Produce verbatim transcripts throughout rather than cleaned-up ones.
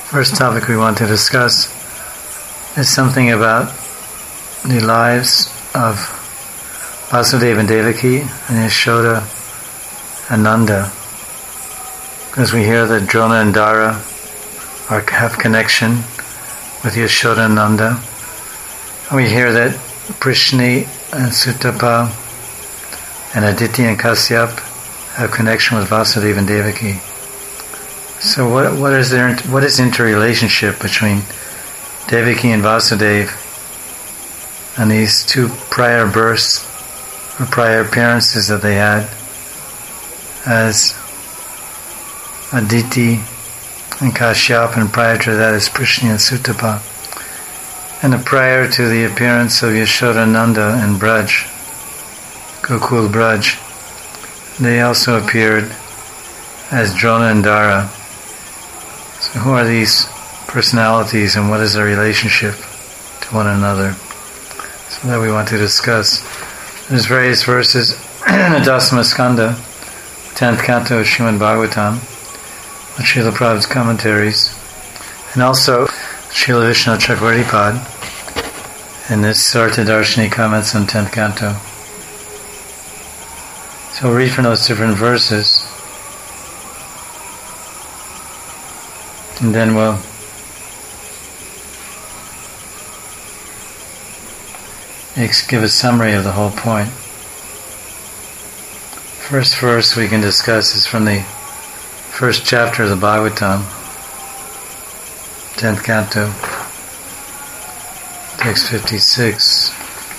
First topic we want to discuss is something about the lives of Vasudeva and Devaki and Yashoda and Nanda, because we hear that Drona and Dara are, have connection with Yashoda and Nanda. And we hear that Prishni and Sutapa and Aditi and Kasyap have connection with Vasudeva and Devaki. So what what is there what is interrelationship between Devaki and Vasudeva and these two prior births or prior appearances that they had as Aditi and Kashyap, and prior to that as Prishni and Sutapa, and prior to the appearance of Yashoda and Nanda in Braj, Gokul Braj, they also appeared as Drona and Dara. So who are these personalities and what is their relationship to one another? So that we want to discuss. There's various verses in the Dasama Skanda, tenth canto of Srimad Bhagavatam, with Srila Prabhupada's commentaries, and also Srila Vishnu Chakravartipad in this Sarta Darshini comments on tenth canto. So we'll read from those different verses, and then we'll give a summary of the whole point. First verse we can discuss is from the first chapter of the Bhagavatam, tenth canto, text fifty-six.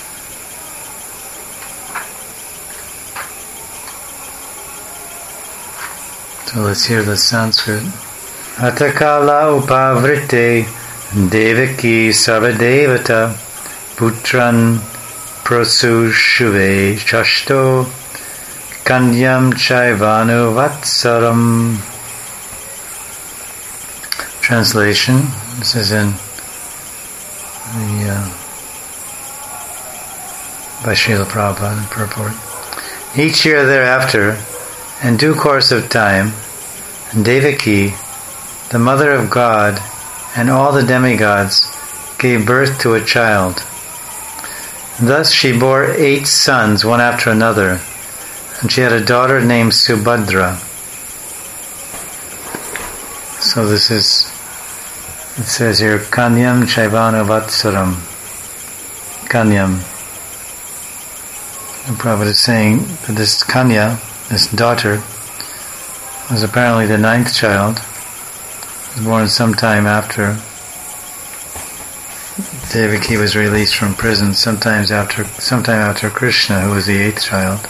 So let's hear the Sanskrit. Atakala upavrite devaki savadevata putran prosushuve chashto kanyam chaivanu vatsaram. Translation. This is in the uh, by Srila Prabhupada purport. Each year thereafter, in due course of time, Devaki, the mother of God, and all the demigods gave birth to a child. Thus she bore eight sons, one after another, and she had a daughter named Subhadra. So this is, it says here, Kanyam Chaivana Vatsaram. Kanyam. The Prabhupada is saying that this Kanya, this daughter, was apparently the ninth child. Was born sometime after Devaki was released from prison, sometimes after, sometime after Krishna, who was the eighth child.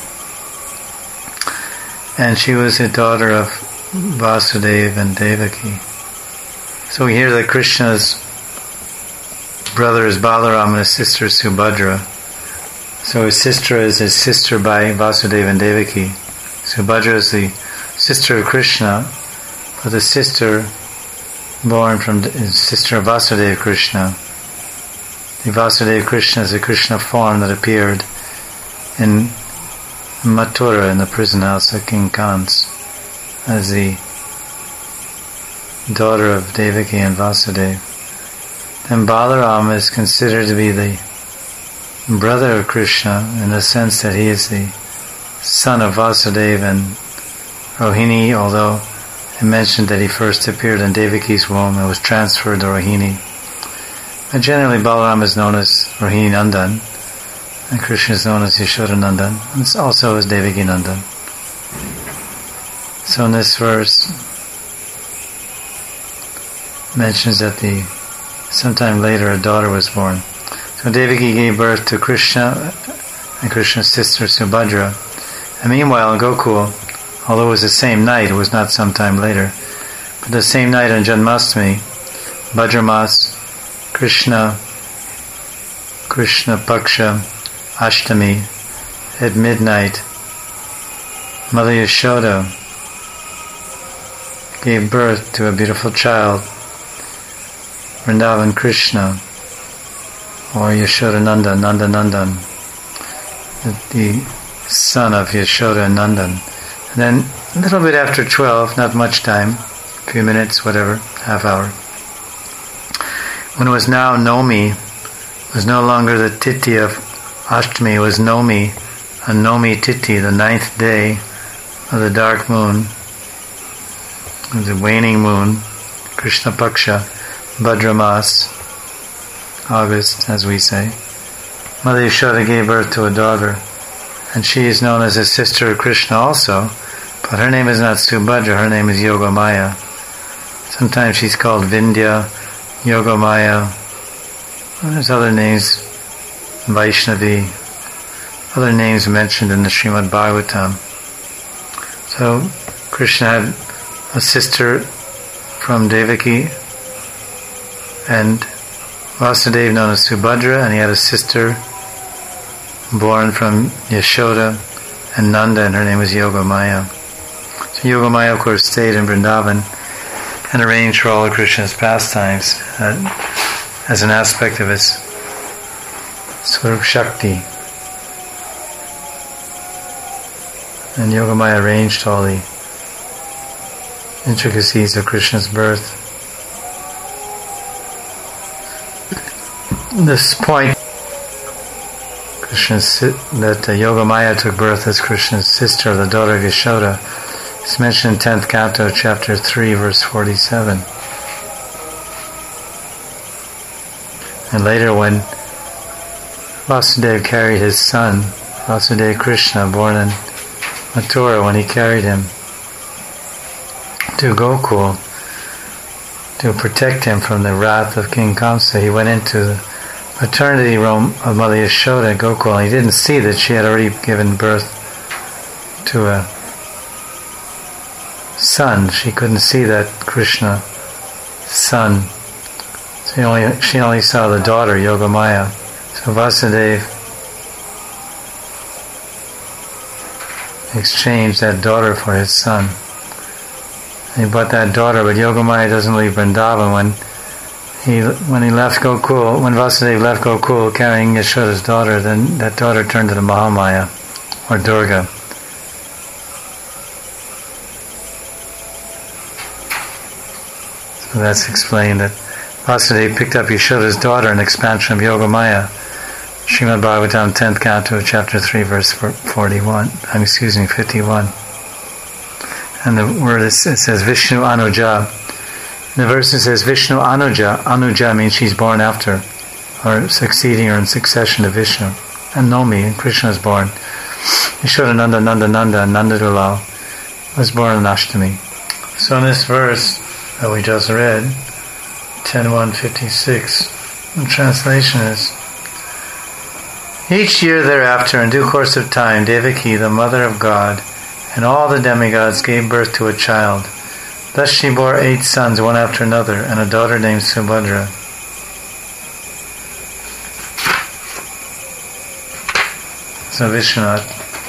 And she was the daughter of Vasudeva and Devaki. So we hear that Krishna's brother is Balaram and his sister is Subhadra. So his sister is his sister by Vasudeva and Devaki. Subhadra is the sister of Krishna, but the sister born from his sister of Vasudeva Krishna. The Vasudeva Krishna is a Krishna form that appeared in Mathura, in the prison house of King Kans, as the daughter of Devaki and Vasudeva. Then Balaram is considered to be the brother of Krishna in the sense that he is the son of Vasudeva and Rohini, although it mentioned that he first appeared in Devaki's womb and was transferred to Rohini. But generally Balaram is known as Rohini Nandan, and Krishna is known as Yashoda Nandan, and also as Devaki Nandan. So in this verse mentions that the sometime later a daughter was born. So Devaki gave birth to Krishna and Krishna's sister Subhadra. And meanwhile in Gokul, although it was the same night, it was not sometime later, but the same night on Janmashtami, Bhadramas, Krishna, Krishna Paksha, Ashtami, at midnight, Mother Yashoda gave birth to a beautiful child, Vrindavan Krishna, or Yashoda Nanda, Nanda Nandan, the son of Yashoda and Nandan. And then a little bit after twelve, not much time, a few minutes, whatever, half hour. When it was now Nomi, it was no longer the Tithi of Ashtami, it was Nomi, a Nomi Tithi, the ninth day of the dark moon, the waning moon, Krishna Paksha, Bhadramas, August, as we say. Mother Yashoda gave birth to a daughter, and she is known as a sister of Krishna also, but her name is not Subhadra, her name is Yogamaya. Sometimes she's called Vindhya, Yogamaya, there's other names, Vaishnavi, other names mentioned in the Srimad Bhagavatam. So Krishna had a sister from Devaki and Vasudeva known as Subhadra, and he had a sister born from Yashoda and Nanda, and her name was Yogamaya. So Yogamaya, of course, stayed in Vrindavan and arranged for all of Krishna's pastimes uh, as an aspect of his Swarup Shakti. And Yogamaya arranged all the intricacies of Krishna's birth. This point, Krishna's, that uh, Yogamaya took birth as Krishna's sister, the daughter of Yashoda, is mentioned in tenth canto, chapter three, verse forty-seven. And later when Vasudeva carried his son, Vasudeva Krishna, born in Mathura, when he carried him to Gokul to protect him from the wrath of King Kamsa, he went into the maternity room of Mother Yashoda at Gokul, and he didn't see that she had already given birth to a son. She couldn't see that Krishna son. So he only, she only saw the daughter, Yogamaya. So Vasudeva exchanged that daughter for his son. He bought that daughter, but Yogamaya doesn't leave Vrindavan. When he when he left Gokul, when Vasudeva left Gokul carrying Yashoda's daughter, then that daughter turned to the Mahamaya, or Durga. So that's explained that Vasudeva picked up Yashoda's daughter, an expansion of Yogamaya. Srimad Bhagavatam, tenth canto, chapter three, verse forty-one. I'm excuse me, fifty-one. And the word is, it says Vishnu Anuja. The verse it says Vishnu Anuja. Anuja means she's born after, or succeeding or in succession to Vishnu. And Nomi, Krishna is born. Yashoda Nanda Nanda Nanda and Nanda Dulal was born in Ashtami. So in this verse that we just read, ten one fifty-six, the translation is, each year thereafter, in due course of time, Devaki, the mother of God, and all the demigods gave birth to a child. Thus she bore eight sons, one after another, and a daughter named Subhadra. So Vishwanath,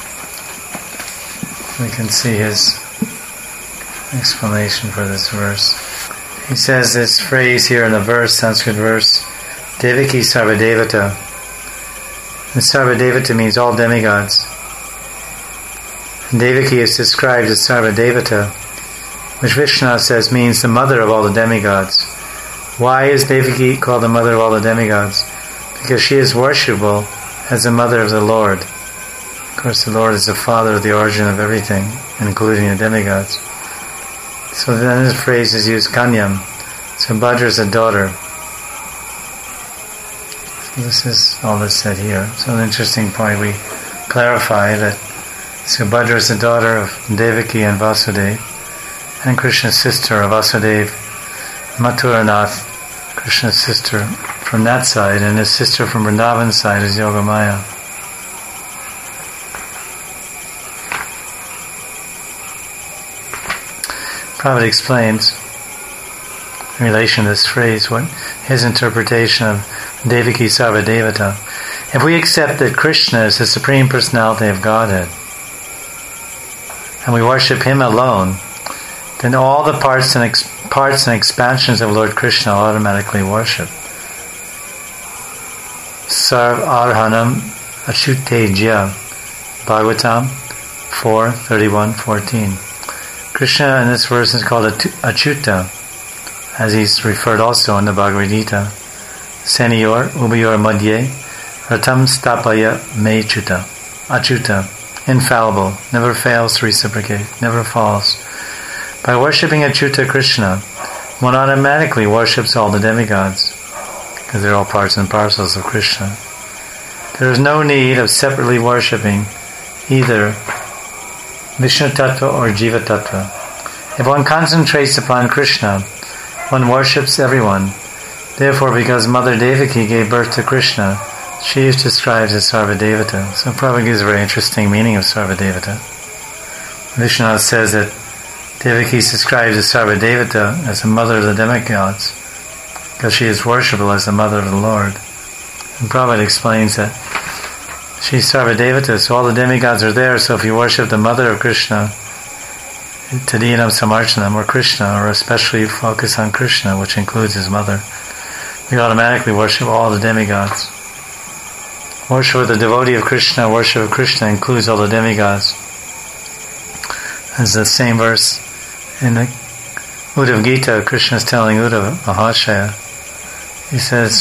we can see his explanation for this verse. He says this phrase here in the verse, Sanskrit verse, Devaki Sarvadevata. And Sarvadevata means all demigods. And Devaki is described as Sarvadevata, which Vishnu says means the mother of all the demigods. Why is Devaki called the mother of all the demigods? Because she is worshipable as the mother of the Lord. Of course, the Lord is the father of the origin of everything, including the demigods. So then this phrase is used, Kanyam. So Bhadra is a daughter. So this is all that's said here. So an interesting point, we clarify that Subhadra is the daughter of Devaki and Vasudeva, and Krishna's sister of Vasudeva, Mathuranath, Krishna's sister from that side, and his sister from Vrindavan's side is Yogamaya. Prabhupada explains in relation to this phrase what his interpretation of Devaki Sarvadevata. If we accept that Krishna is the Supreme Personality of Godhead, and we worship Him alone, then all the parts and ex- parts and expansions of Lord Krishna are automatically worshipped. Sarv Arhanam Achutejya, Bhagavatam four thirty-one fourteen. Krishna in this verse is called Achyuta. as he's referred also in the Bhagavad Gita. Senior ubayor madhye ratam stapaya me chuta. Achuta, infallible, never fails to reciprocate, never falls. By worshipping Achyuta Krishna, one automatically worships all the demigods, because they're all parts and parcels of Krishna. There is no need of separately worshipping either Vishnu Tattva or Jiva Tattva. If one concentrates upon Krishna, one worships everyone. Therefore, because Mother Devaki gave birth to Krishna, she is described as Sarvadevata. So Prabhupada gives a very interesting meaning of Sarvadevata. Vishnu says that Devaki is described as Sarvadevata, as the mother of the demigods, because she is worshipable as the mother of the Lord. And Prabhupada explains that she's Sarvadevata, so all the demigods are there, so if you worship the mother of Krishna, Tadinam Samarchanam, or Krishna, or especially focus on Krishna, which includes his mother, we automatically worship all the demigods. Worship of the devotee of Krishna, worship of Krishna includes all the demigods. As the same verse in the Uddhav Gita, Krishna is telling Uddhava Mahashaya, he says,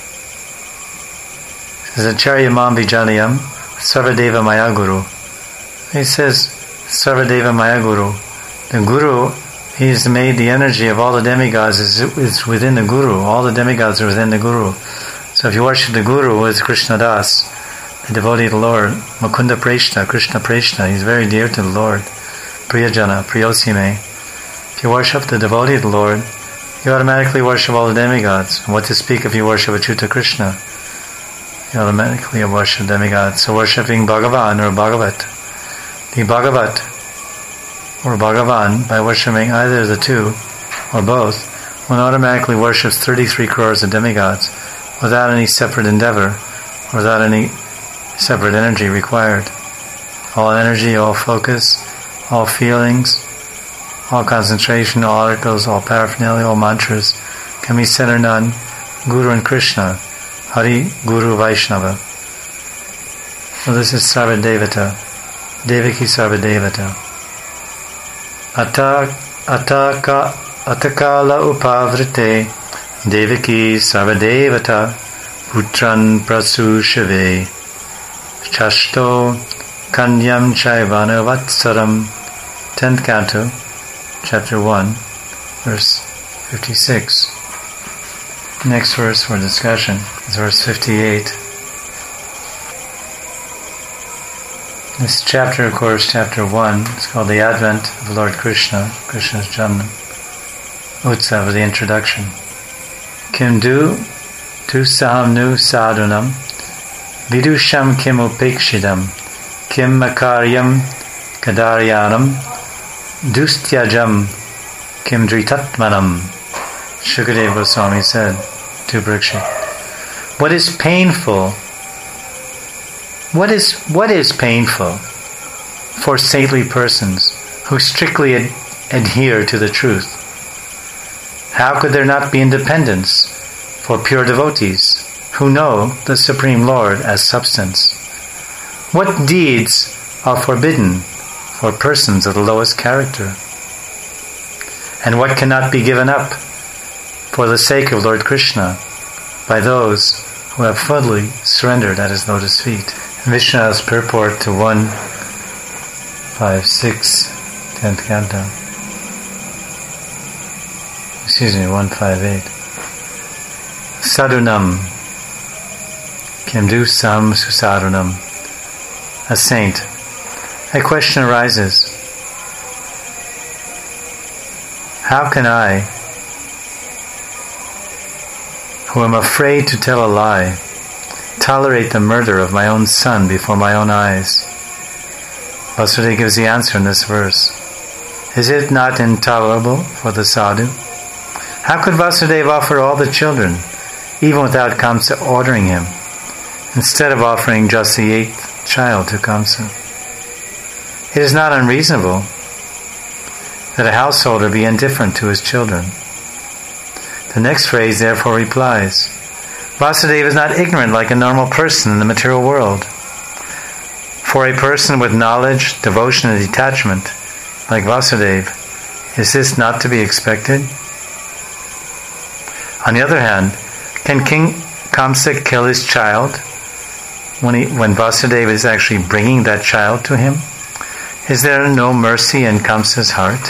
he says, Acharya mam vijalayam sarvadeva maya guru. He says, sarvadeva maya guru. The guru, he has made the energy of all the demigods is, is within the guru. All the demigods are within the guru. So if you worship the guru, who is Krishna Das, the devotee of the Lord, Mukunda Preshna, Krishna Preshna, he's very dear to the Lord. Priyajana, Priyosime. If you worship the devotee of the Lord, you automatically worship all the demigods. And what to speak if you worship Achyuta Krishna? You automatically worship demigods. So worshipping Bhagavan or Bhagavat, the Bhagavat or Bhagavan, by worshipping either of the two or both, one automatically worships thirty-three crores of demigods without any separate endeavor, without any separate energy required. All energy, all focus, all feelings, all concentration, all articles, all paraphernalia, all mantras can be centered on Guru and Krishna, Hari, Guru, Vaishnava. So this is Sarvadevata, Devaki Sarvadevata. Ataka, ataka, atakala upavrite, Devaki Sarvadevata, Putran Prasushave, Chashto Kanyam Chaivana Vatsaram. Tenth Canto, Chapter one, verse fifty-six. Next verse for discussion is verse fifty-eight. This chapter, of course, chapter one, is called the Advent of Lord Krishna, Krishna's Janma, Utsav, the introduction. Kim du tu saham nu sadhunam, vidusham kim upekshidam, kim makaryam kadaryanam, dustyajam kim dritatmanam. Shukadeva Goswami said to Parikshit, what is painful? What is what is painful for saintly persons who strictly ad- adhere to the truth? How could there not be independence for pure devotees who know the Supreme Lord as substance? What deeds are forbidden for persons of the lowest character? And what cannot be given up for the sake of Lord Krishna by those who have fully surrendered at his lotus feet? Vishnu's purport to one fifty-six, tenth Canto. Excuse me, one fifty-eight. Sadhunam Kimdu Sam Susadhunam. A saint. A question arises. How can I, who am afraid to tell a lie, tolerate the murder of my own son before my own eyes? Vasudeva gives the answer in this verse. Is it not intolerable for the sadhu? How could Vasudeva offer all the children, even without Kamsa ordering him, instead of offering just the eighth child to Kamsa? It is not unreasonable that a householder be indifferent to his children. The next phrase therefore replies, Vasudeva is not ignorant like a normal person in the material world. For a person with knowledge, devotion, and detachment, like Vasudeva, is this not to be expected? On the other hand, can King Kamsa kill his child when he, when Vasudeva is actually bringing that child to him? Is there no mercy in Kamsa's heart?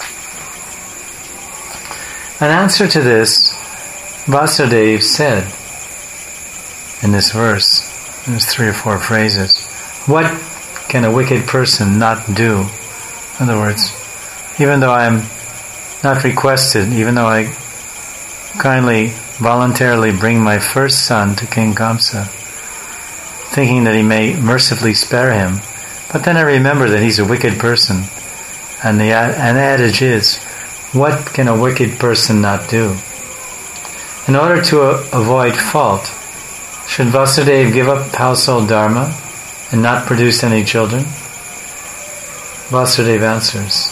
An answer to this, Vasudeva said in this verse, there's three or four phrases. What can a wicked person not do? In other words, even though I am not requested, even though I kindly, voluntarily bring my first son to King Kamsa, thinking that he may mercifully spare him, but then I remember that he's a wicked person, and the an adage is, what can a wicked person not do? In order to uh, avoid fault, should Vasudeva give up household dharma and not produce any children? Vasudeva answers,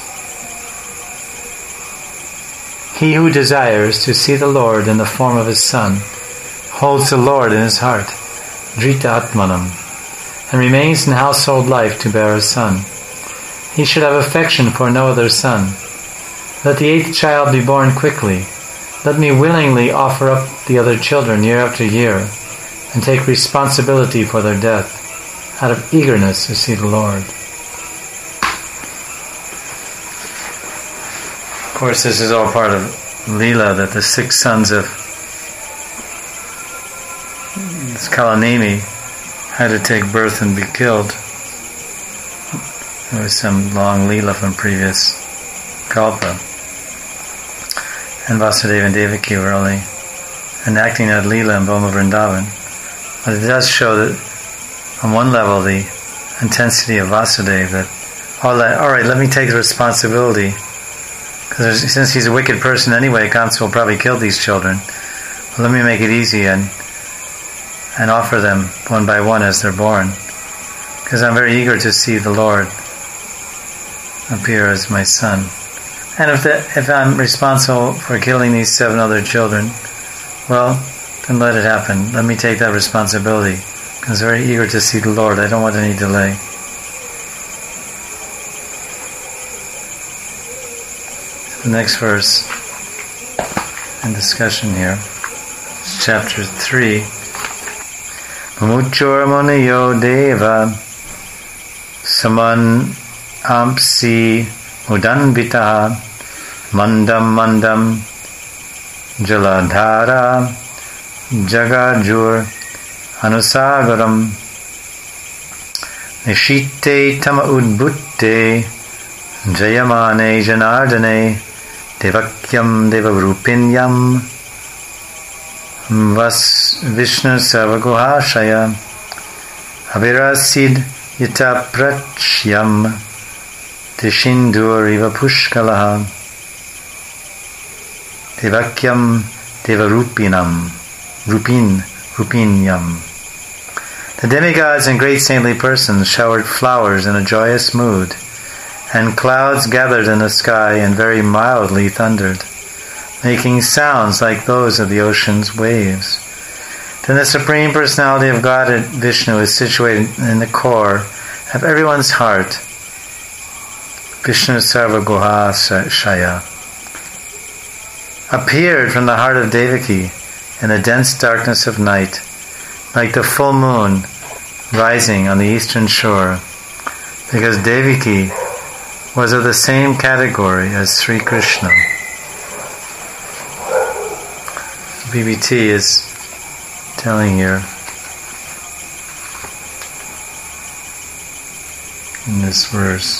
he who desires to see the Lord in the form of his son holds the Lord in his heart, Drita Atmanam, and remains in household life to bear a son. He should have affection for no other son. Let the eighth child be born quickly. Let me willingly offer up the other children year after year and take responsibility for their death out of eagerness to see the Lord. Of course, this is all part of Leela, that the six sons of this Kalanemi had to take birth and be killed. There was some long Leela from previous Kalpa. And Vasudeva and Devaki were only enacting that Leela in Bhoma Vrindavan. But it does show that on one level the intensity of Vasudeva, that all right, all right let me take the responsibility. Because since he's a wicked person anyway, Kamsa will probably kill these children. Well, let me make it easy and and offer them one by one as they're born. Because I'm very eager to see the Lord appear as my son. And if the, if I'm responsible for killing these seven other children, well, then let it happen. Let me take that responsibility. Because I'm very eager to see the Lord. I don't want any delay. The next verse in discussion here, chapter three. Mumuchur Muniyo Deva Saman Ampsi Mudanvita Mandam Mandam Jaladhara Jagajur Anusagaram Nishite Tama Udbutte Jayamane Janardane Devakyam Devarupinyam Vas Vishnu Savaguhashaya Avirasid Yata Prachyam Tishindur Iva Pushkalaha Devakyam Devarupinam Rupin Rupinyam. The demigods and great saintly persons showered flowers in a joyous mood, and clouds gathered in the sky and very mildly thundered, making sounds like those of the ocean's waves. Then the Supreme Personality of God, Vishnu, is situated in the core of everyone's heart. Vishnu Sarvaguha Shaya appeared from the heart of Devaki in the dense darkness of night, like the full moon rising on the eastern shore, because Devaki was of the same category as Sri Krishna. B B T is telling here in this verse.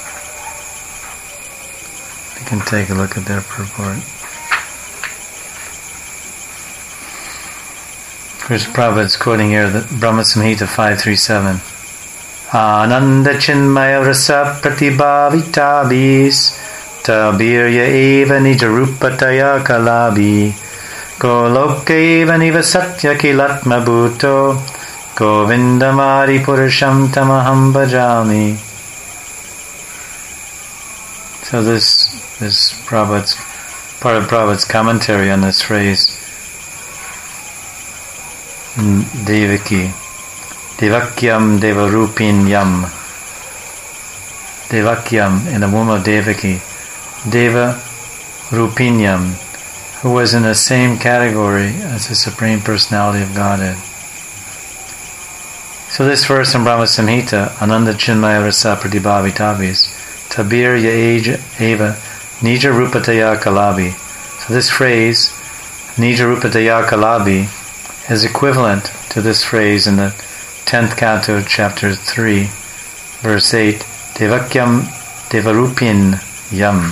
You can take a look at their purport. Chris Prabhupada's quoting here the Brahma Samhita five thirty-seven. Ananda Chinmaya Rasa Pratibhavitabis Tabirya Eva Nijarupataya Kalabi Goloka Eva Niva Satya Kilatma Bhuto Govindamari Purusham Tamaham Bhajami. So this is Prabhupada's, part of Prabhupada's commentary on this phrase Devaki. Devakyam Devarupinyam. Devakyam, in the womb of Devaki. Deva Rupinyam, who was in the same category as the Supreme Personality of Godhead. So this verse in Brahma Samhita, Ananda Chinmaya Rasa Pratibhavitabhis, Tabir Yaej Eva Nija Rupataya Kalabi. So this phrase, Nija Rupataya Kalabi, is equivalent to this phrase in the tenth canto, chapter three, verse eight, Devakyam Devarupin Yam.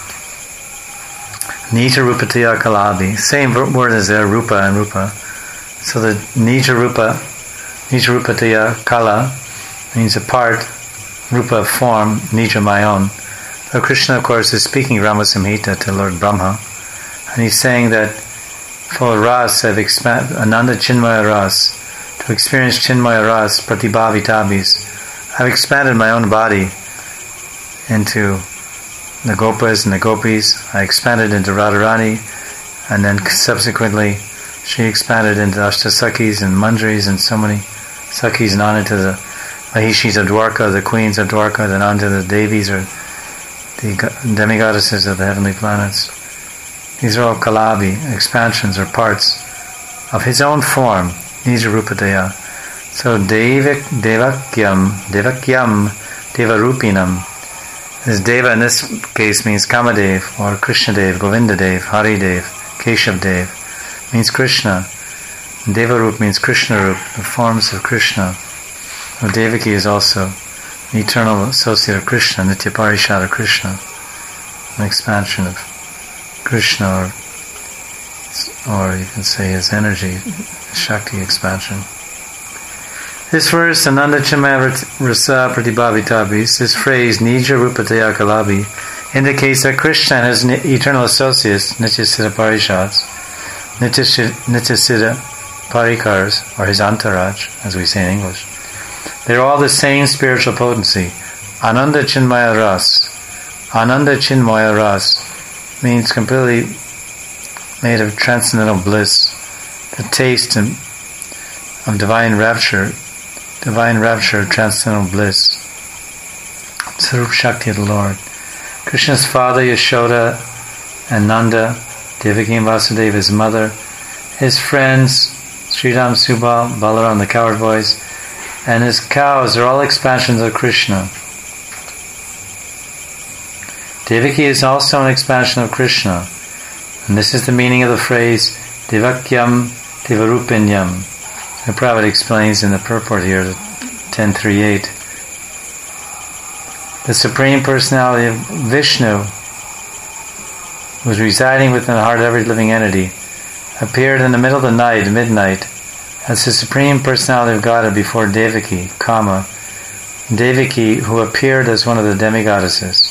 Nija Rupataya Kalabi. Same word as there, Rupa and Rupa. So the Nija Rupa, Nija Rupataya Kala means a part, Rupa form, Nija my own. So Krishna, of course, is speaking Brahma Samhita to Lord Brahma, and he's saying that for Ras, I've expanded, Ananda Chinmaya Ras, to experience Chinmaya Ras, Pratibhavitabhis, I've expanded my own body into the Gopas and the Gopis. I expanded into Radharani, and then subsequently she expanded into Ashtasakis and Manjaris and so many Sakis, and on into the Mahishis of Dwarka, the queens of Dwarka, then on to the Devis or the demigoddesses of the heavenly planets. These are all Kalabi, expansions or parts of his own form, Nija Rupadaya. So Devak, Devakyam, Devakyam, Devarupinam. This Deva in this case means Kamadev or Krishnadev, Govindadev, Haridev, Keshavdev. Means Krishna. Devarup means Krishnarup, the forms of Krishna. Well, Devaki is also the eternal associate of Krishna, Nitya Parishad of Krishna, an expansion of Krishna, or, or you can say his energy, Shakti expansion. This verse, Ananda Chinmaya Rasa Pratibhavitabhis, this phrase, Nija Rupataya Kalabi, indicates that Krishna and his eternal associates, Nitya Siddha Parishads, Nitya Siddha Parikars, or his entourage, as we say in English, they're all the same spiritual potency. Ananda Chinmaya Ras. Ananda Chinmaya Ras means completely made of transcendental bliss, the taste of divine rapture, divine rapture, transcendental bliss. Sarup Shakti of the Lord. Krishna's father, Yashoda, and Nanda, Devaki and Vasudeva, his mother, his friends, Sridham, Subal, Balaram, the coward boys, and his cows are all expansions of Krishna. Devaki is also an expansion of Krishna, and this is the meaning of the phrase Devakyam Devarupinyam. The Prabhupada explains in the purport here, ten thirty-eight. The Supreme Personality of Vishnu, who is residing within the heart of every living entity, appeared in the middle of the night, midnight, as the Supreme Personality of Godhead before Devaki, comma, Devaki, who appeared as one of the demigoddesses.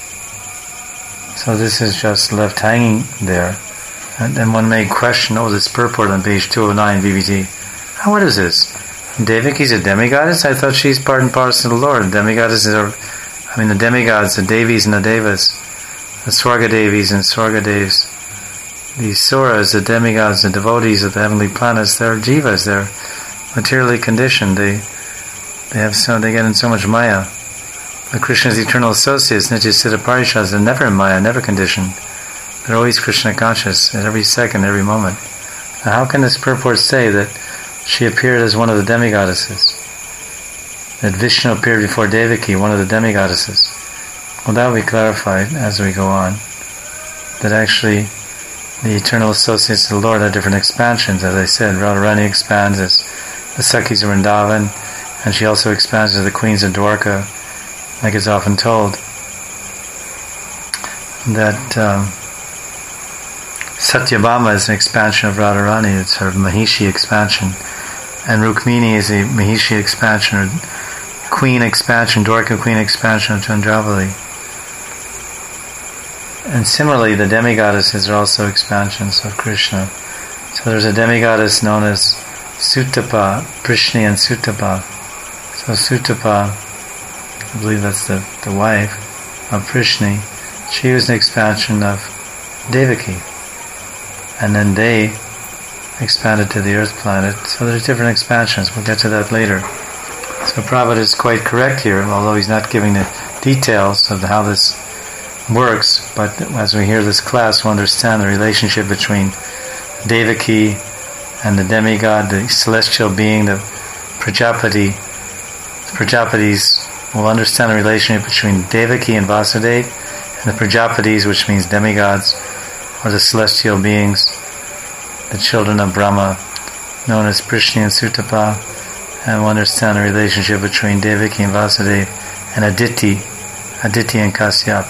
So this is just left hanging there. And then one may question, oh, this purport on page two oh nine, B B T. Oh, what is this? Devaki's a demigoddess? I thought she's part and parcel of the Lord. Demigoddesses are, I mean the demigods, the Devis and the Devas, the Swarga Devis and Swarga Devs, the Suras, the demigods, the devotees of the heavenly planets, they're jivas, they're materially conditioned. They they have so they get in so much maya. The Krishna's eternal associates, Nitya Siddha Parishads, are never in maya, never conditioned. They're always Krishna conscious at every second, every moment. Now how can this purport say that she appeared as one of the demigoddesses? That Vishnu appeared before Devaki, one of the demigoddesses? Well, that will be clarified as we go on. That actually the eternal associates of the Lord are different expansions. As I said, Radharani expands as the Sakis of Vrindavan, and she also expands as the queens of Dwarka, like it's often told. That um, Satyabhama is an expansion of Radharani, it's her Mahishi expansion, and Rukmini is a Mahishi expansion, or queen expansion, Dwarka queen expansion of Chandravali. And similarly, the demigoddesses are also expansions of Krishna. So there's a demigoddess known as Sutapa, Prishni and Sutapa. So Sutapa, I believe that's the, the wife of Prishni, she was an expansion of Devaki. And then they expanded to the earth planet. So there's different expansions. We'll get to that later. So Prabhupada is quite correct here, although he's not giving the details of how this works, but as we hear this class, we'll understand the relationship between Devaki and the demigod, the celestial being, the Prajapati. The Prajapatis will understand the relationship between Devaki and Vasudeva, and the Prajapatis, which means demigods, or the celestial beings, the children of Brahma, known as Prishni and Sutapa, and we'll understand the relationship between Devaki and Vasudeva, and Aditi, Aditi and Kasyap.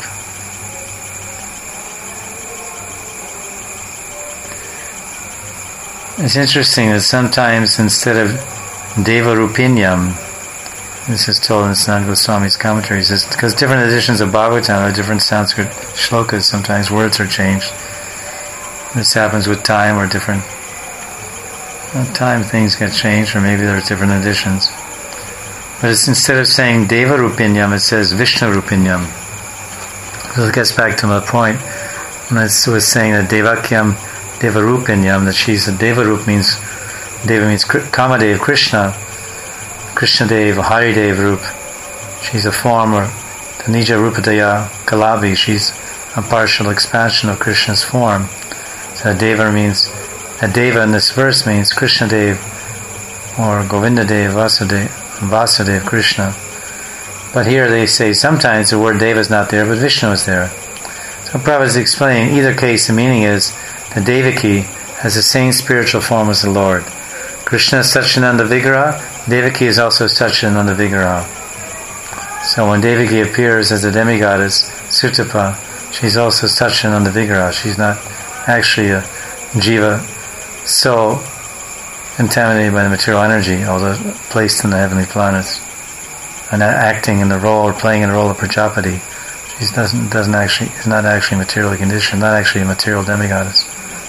It's interesting that sometimes instead of Deva Rupinyam, this is told in Sanat Goswami's commentaries, because different editions of Bhagavatam have different Sanskrit shlokas, sometimes words are changed. This happens with time or different with time things get changed, or maybe there's different editions. But it's instead of saying Deva Rupinyam, it says Vishnu Rupinyam. So it gets back to my point when I was saying that Devakyam Deva Rupinyam, that she's a Devarup means Deva means Kamadev, Krishna, Krishna Dev, Haridev Rup. She's a form, or the Nija Rupadaya Kalabi, she's a partial expansion of Krishna's form. So Deva means, a Deva in this verse means Krishna Dev, or Govinda Dev, Vasudeva, Vasudeva, Krishna. But here they say sometimes the word Deva is not there, but Vishnu is there. So Prabhupada is explaining, in either case the meaning is that Devaki has the same spiritual form as the Lord. Krishna is Satchidananda Vigraha, Devaki is also Satchidananda Vigraha. So when Devaki appears as a demigoddess, Sutapa, she's also Satchidananda Vigraha. She's not actually a jiva soul contaminated by the material energy, although placed in the heavenly planets, and acting in the role or playing in the role of Prajapati. She doesn't doesn't actually is not actually materially conditioned, not actually a material demigoddess.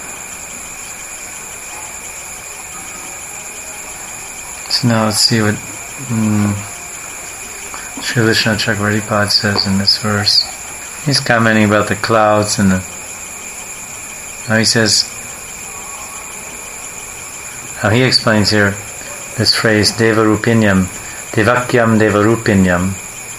So now let's see what mm, Sri Vishnu Chakravartipad says in this verse. He's commenting about the clouds and the. Now he says. Now he explains here this phrase Devarupinyam, Devakyam Devarupinyam.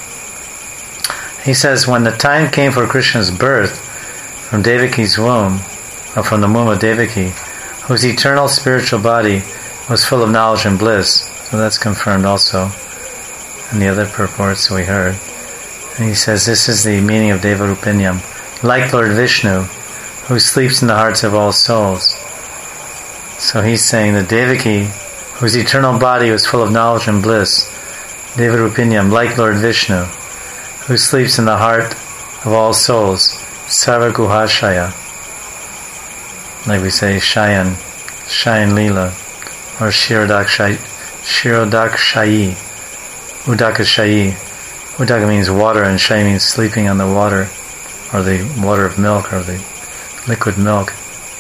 He says when the time came for Krishna's birth from Devaki's womb, or from the womb of Devaki, whose eternal spiritual body was full of knowledge and bliss. So that's confirmed also in the other purports we heard. And he says this is the meaning of Devarupinyam, like Lord Vishnu, who sleeps in the hearts of all souls. So he's saying that Devaki, whose eternal body was full of knowledge and bliss, Devarupinyam, like Lord Vishnu, who sleeps in the heart of all souls, Sarvaguhashaya, like we say, Shayan, Shayan Leela, or Shirodakshayi, Shirodakshayi, Udakashayi. Udaka means water, and Shayi means sleeping on the water, or the water of milk, or the liquid milk.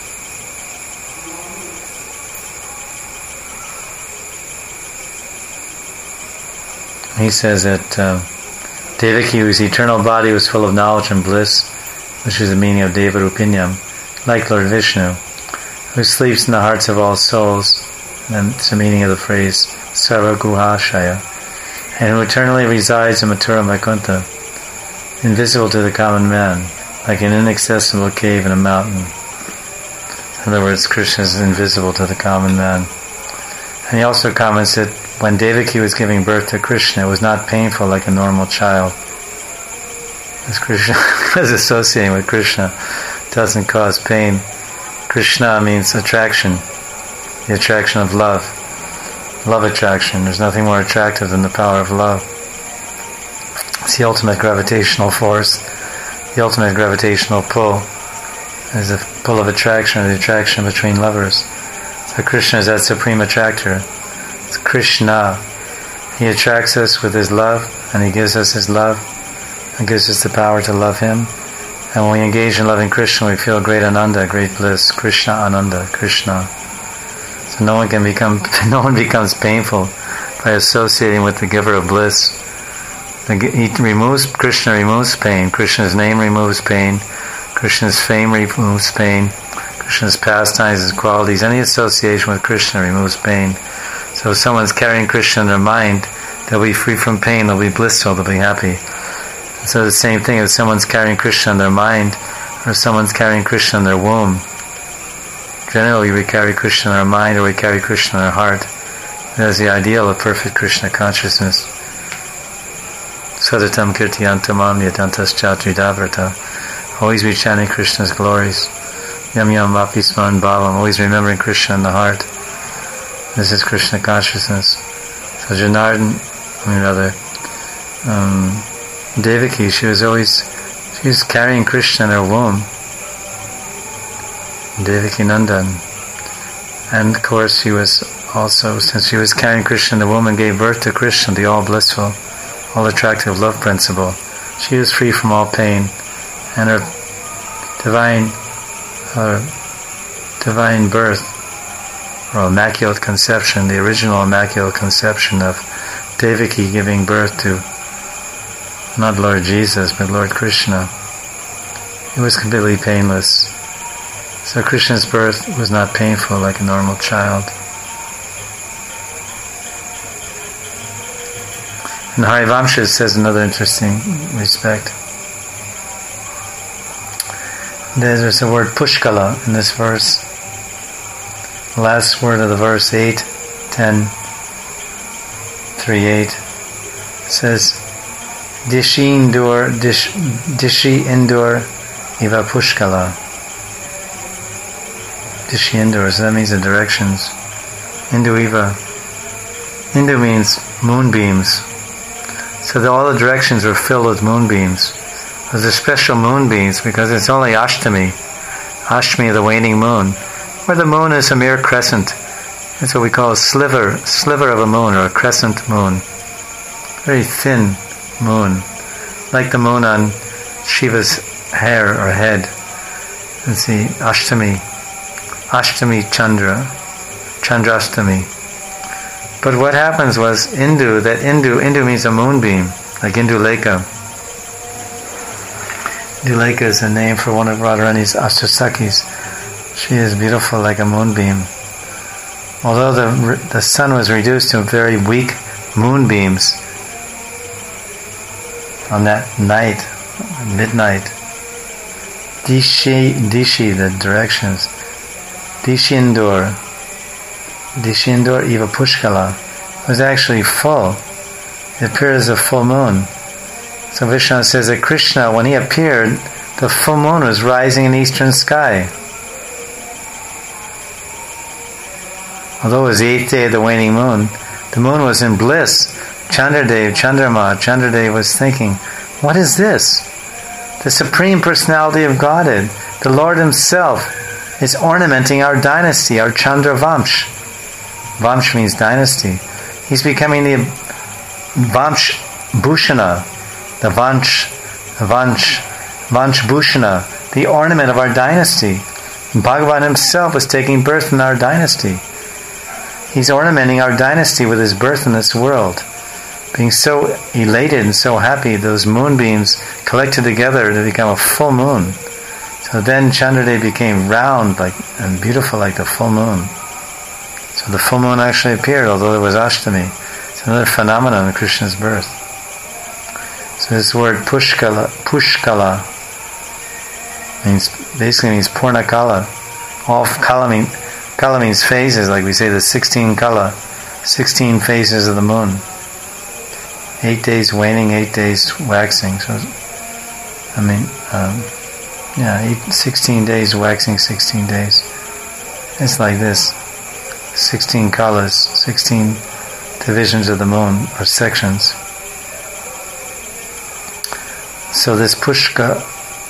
He says that uh, Devaki, whose eternal body was full of knowledge and bliss, which is the meaning of Devarupinyam, like Lord Vishnu, who sleeps in the hearts of all souls, and it's the meaning of the phrase Sarvaguhashaya, and who eternally resides in Mathura Vaikuntha, invisible to the common man, like an inaccessible cave in a mountain. In other words, Krishna is invisible to the common man. And he also comments that when Devaki was giving birth to Krishna, it was not painful like a normal child. As Krishna is associating with Krishna, doesn't cause pain. Krishna means attraction, the attraction of love. Love attraction. There's nothing more attractive than the power of love. It's the ultimate gravitational force, the ultimate gravitational pull. Is the pull of attraction, or the attraction between lovers. So Krishna is that supreme attractor. It's Krishna. He attracts us with His love, and He gives us His love, and gives us the power to love Him. And when we engage in loving Krishna, we feel great ananda, great bliss. Krishna Ananda, Krishna. So no one can become, no one becomes painful by associating with the giver of bliss. He removes, Krishna removes pain. Krishna's name removes pain. Krishna's fame removes pain. Krishna's pastimes, His qualities, any association with Krishna removes pain. So if someone's carrying Krishna in their mind, they'll be free from pain, they'll be blissful, they'll be happy. So the same thing, if someone's carrying Krishna in their mind, or someone's carrying Krishna in their womb, generally we carry Krishna in our mind or we carry Krishna in our heart. That's the ideal of perfect Krishna consciousness. Sadatam kirtiyantamam yatantas chatridavrata. Always be chanting Krishna's glories. Yam yam vapisman bhavam. Always remembering Krishna in the heart. This is Krishna consciousness. So Janardhan, I mean rather, um, Devaki, she was always, she was carrying Krishna in her womb. Devaki Nandan. And of course she was also, since she was carrying Krishna in the womb and gave birth to Krishna, the all blissful, all attractive love principle, she was free from all pain. And her divine, her divine birth, or immaculate conception, the original immaculate conception of Devaki giving birth to not Lord Jesus, but Lord Krishna, it was completely painless. So Krishna's birth was not painful like a normal child. And Harivamsha says another interesting respect. There's a word Pushkala in this verse. The last word of the verse, eight, ten, three, eight, says, Dishi indur, dish, Dishi indur, Iva Pushkala. Dishi indur, so that means the directions. Indu Iva. Indu means moonbeams. So the, all the directions were filled with moonbeams. Those are special moonbeams because it's only Ashtami, Ashtami of the waning moon, where the moon is a mere crescent. That's what we call a sliver, sliver of a moon, or a crescent moon. Very thin moon, like the moon on Shiva's hair or head. Let's see, Ashtami, Ashtami Chandra, Chandrastami. But what happens was Indu, that Indu, Indu means a moonbeam, like Induleka. Induleka is a name for one of Radharani's Ashtasakis. She is beautiful like a moonbeam. Although the the sun was reduced to very weak moonbeams on that night, midnight, Dishi, Dishi, the directions, Dishindur, Dishindur Eva Pushkala, was actually full. It appeared as a full moon. So Vishnu says that Krishna, when he appeared, the full moon was rising in the eastern sky. Although it was the eighth day of the waning moon, the moon was in bliss. Chandradev, Chandrama, Chandradev was thinking, what is this? The Supreme Personality of Godhead, the Lord Himself, is ornamenting our dynasty, our Chandra Vamsh. Vamsh means dynasty. He's becoming the Vamsh Bhushana, the Vansh, Vansh, Vansh Bhushana, the ornament of our dynasty. Bhagavan Himself is taking birth in our dynasty. He's ornamenting our dynasty with His birth in this world. Being so elated and so happy, those moonbeams collected together to become a full moon. So then Chandradev became round like and beautiful like the full moon. So the full moon actually appeared, although it was Ashtami. It's another phenomenon of Krishna's birth. So this word Pushkala, Pushkala means basically means Purnakala. All Kala mean, Kala means phases, like we say the sixteen Kala, sixteen phases of the moon. Eight days waning, eight days waxing. So, I mean, um, yeah, eight, sixteen days waxing, sixteen days. It's like this. sixteen Kalas, sixteen divisions of the moon, or sections. So this Pushka,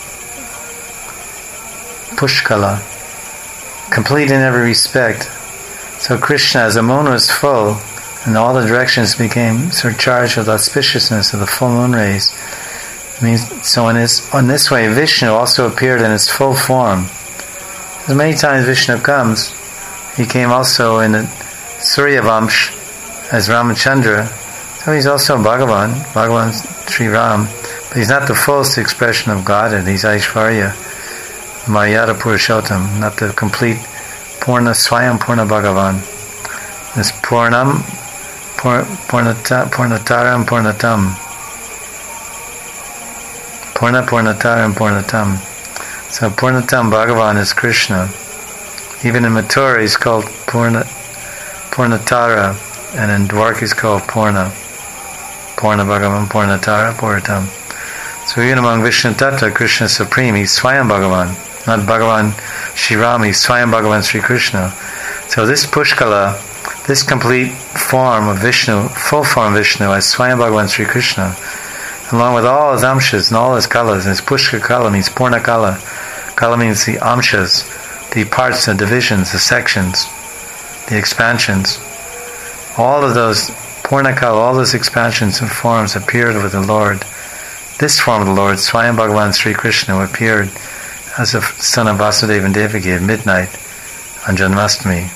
Pushkala, complete in every respect. So Krishna, as the moon was full, and all the directions became surcharged with auspiciousness of the full moon rays. I mean, so in this, in this way, Vishnu also appeared in its full form. As many times Vishnu comes, he came also in the Surya Vamsh as Ramachandra. So he's also Bhagavan, Bhagavan Sri Ram. But he's not the fullest expression of Godhead. He's Aishvarya, Maryada Purushottam, not the complete Purna Swayam Purna Bhagavan. This Purnam, Pur, Purnata, Purnataram Purnatam. Purna, Purnatara, and Purnatam. So Purnatam Bhagavan is Krishna. Even in Mathura he's called Purna, Purnatara, and in Dwarka he's called Purna. Purna Bhagavan, Purnatara, Puratam. So even among Vishnu Tattva, Krishna is supreme. He's Swayam Bhagavan, not Bhagavan Shri Ram. He's Swayam Bhagavan Sri Krishna. So this Pushkala, this complete form of Vishnu, full form Vishnu as Swayam Bhagavan Sri Krishna, along with all his amshas and all his kalas. And his Pushka Kala means Purna Kala. Kala means the amshas, the parts, the divisions, the sections, the expansions. All of those Purna Kala, all those expansions and forms appeared with the Lord. This form of the Lord, Swayam Bhagavan Sri Krishna, appeared as a son of Vasudeva and Devaki at midnight on Janmashtami.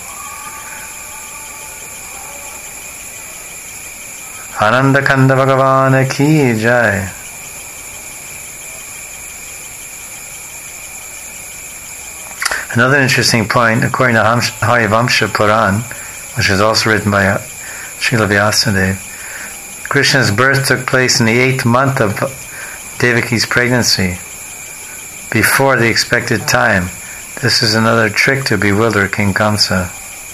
Ananda Kanda Bhagavan Ki Jai. Another interesting point, according to Harivamsha Puran, which was also written by Srila Vyasadeva, Krishna's birth took place in the eighth month of Devaki's pregnancy, before the expected time. This is another trick to bewilder King Kamsa.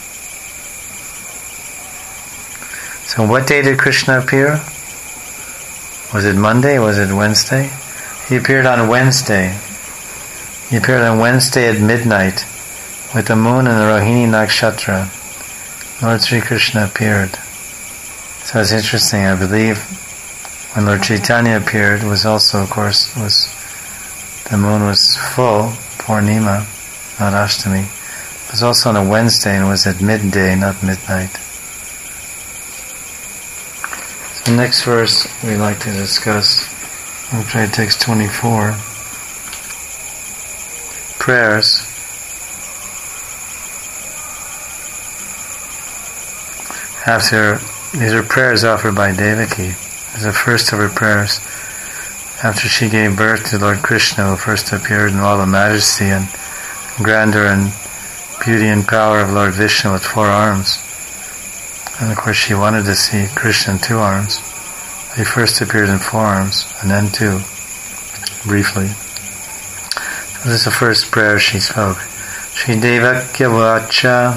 So what day did Krishna appear? Was it Monday? Was it Wednesday? He appeared on Wednesday. He appeared on Wednesday at midnight with the moon and the Rohini Nakshatra. Lord Sri Krishna appeared. So it's interesting, I believe when Lord Chaitanya appeared was also, of course, was the moon was full, Purnima, not Ashtami. It was also on a Wednesday and was at midday, not midnight. The next verse we'd like to discuss, we'll try text twenty-four. Prayers. After, these are prayers offered by Devaki. This is the first of her prayers. After she gave birth to Lord Krishna, who first appeared in all the majesty and grandeur and beauty and power of Lord Vishnu with four arms. And of course she wanted to see Krishna in two arms. He first appeared in four arms, and then two, briefly. So this is the first prayer she spoke. Shri Devakya Vacha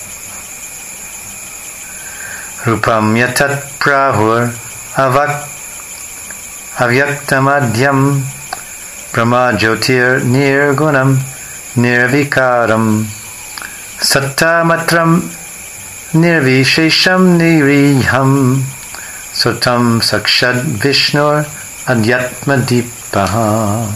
Rupam Yatat Prahur Avak Avyaktamadhyam Brahma Jyotir Nirgunam Nirvikaram Sattamatram Nirvishesham Niriham Sotam Sakshad Vishnur Adhyatma Deepaha.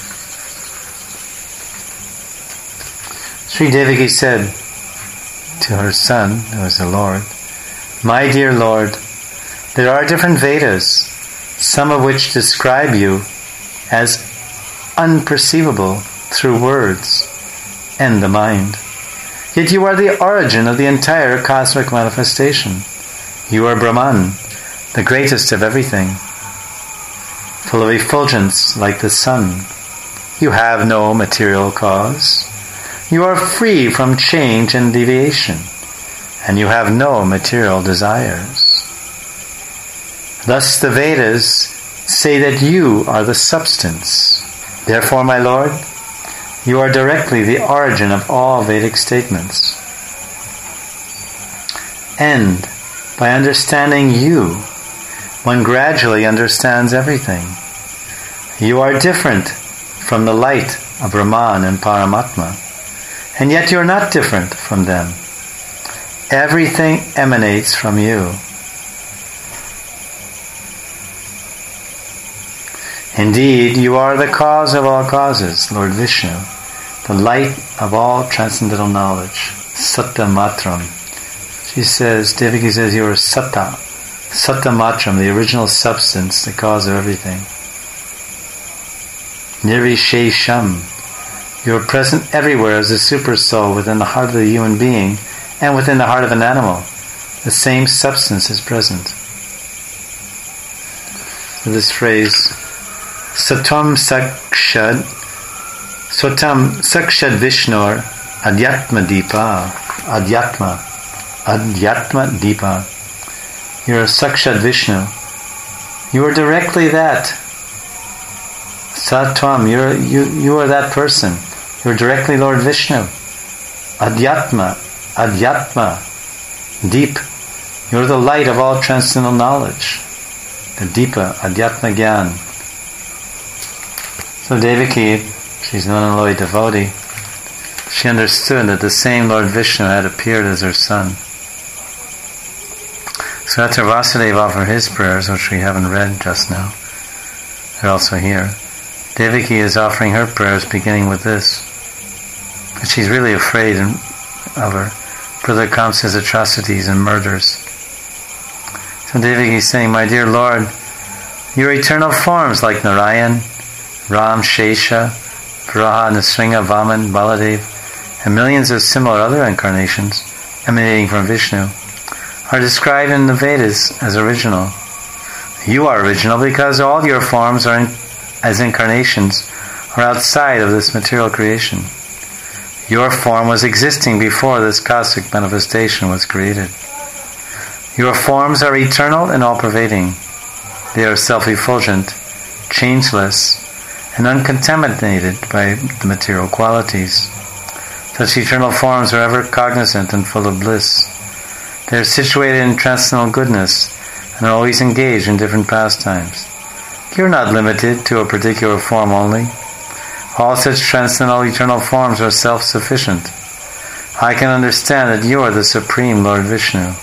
Sri Devaki said to her son, who was the Lord, "My dear Lord, there are different Vedas, some of which describe you as unperceivable through words and the mind. Yet you are the origin of the entire cosmic manifestation. You are Brahman, the greatest of everything, full of effulgence like the sun. You have no material cause. You are free from change and deviation, and you have no material desires. Thus the Vedas say that you are the substance. Therefore, my Lord, you are directly the origin of all Vedic statements. And by understanding you, one gradually understands everything. You are different from the light of Brahman and Paramatma, and yet you are not different from them. Everything emanates from you. Indeed, you are the cause of all causes, Lord Vishnu, the light of all transcendental knowledge, Satta Matram. She says, Devaki says, you are Satta, Satta Matram, the original substance, the cause of everything. Nirvishesham, you are present everywhere as a super soul within the heart of the human being and within the heart of an animal. The same substance is present. So this phrase, Satam Sakshad, Satam Sakshad Vishnur Adhyatma Deepa, Adhyatma, Adhyatma Deepa. You are Sakshad Vishnu. You are directly that. Satvam, you're, you, you are that person. You're directly Lord Vishnu. Adhyatma, Adhyatma, deep. You're the light of all transcendental knowledge. The Deepa, Adhyatma Gyan. So Devaki, she's an unalloyed devotee, she understood that the same Lord Vishnu had appeared as her son. So after Vasudeva offered his prayers, which we haven't read just now, they're also here. Devaki is offering her prayers beginning with this. But she's really afraid of her brother Kamsa's atrocities and murders. So Devaki is saying, my dear Lord, your eternal forms like Narayan, Ram, Shesha, Varaha, Nrsimha, Vaman, Baladev, and millions of similar other incarnations emanating from Vishnu are described in the Vedas as original. You are original because all your forms are in, as incarnations are outside of this material creation. Your form was existing before this cosmic manifestation was created. Your forms are eternal and all-pervading. They are self-effulgent, changeless, and uncontaminated by the material qualities. Such eternal forms are ever cognizant and full of bliss. They are situated in transcendental goodness and are always engaged in different pastimes. You are not limited to a particular form only. All such transcendental eternal forms are self-sufficient. I can understand that you are the Supreme Lord Vishnu.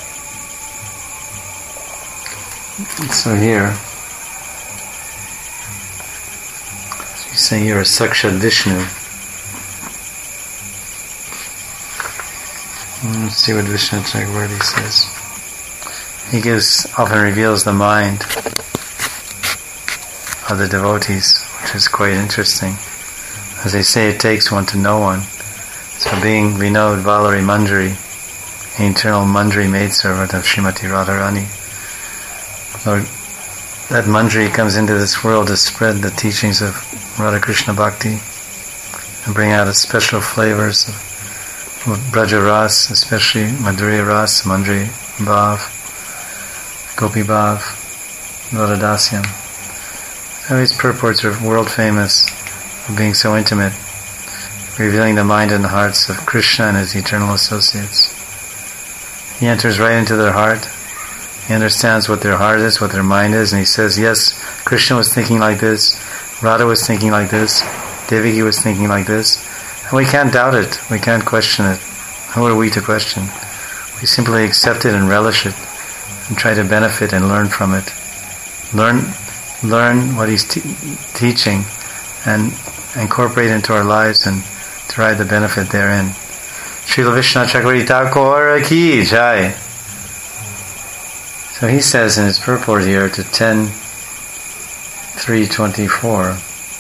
So here, she's saying you're a Sakshat Vishnu. Let's see what Vishnu Chakravarti says. He gives, often reveals the mind of the devotees, which is quite interesting. As they say, it takes one to know one. So being Vinod Valari Manjari, the eternal Manjari maidservant of Srimati Radharani, Lord, that Manjari comes into this world to spread the teachings of Radha Krishna Bhakti and bring out the special flavors of Braja Ras, especially Madhurya Ras, Manjari Bhav, Gopi Bhav, Radha Dasyam. So these purports are world famous for being so intimate, revealing the mind and the hearts of Krishna and his eternal associates. He enters right into their heart. He understands what their heart is, what their mind is, and he says, yes, Krishna was thinking like this, Radha was thinking like this, Devaki was thinking like this, and we can't doubt it, we can't question it. Who are we to question? We simply accept it and relish it, and try to benefit and learn from it. Learn learn what he's te- teaching, and incorporate into our lives and derive the benefit therein. Srila Vishnu Chakravarti Thakur ki jai. So he says in his purport here to ten three twenty-four,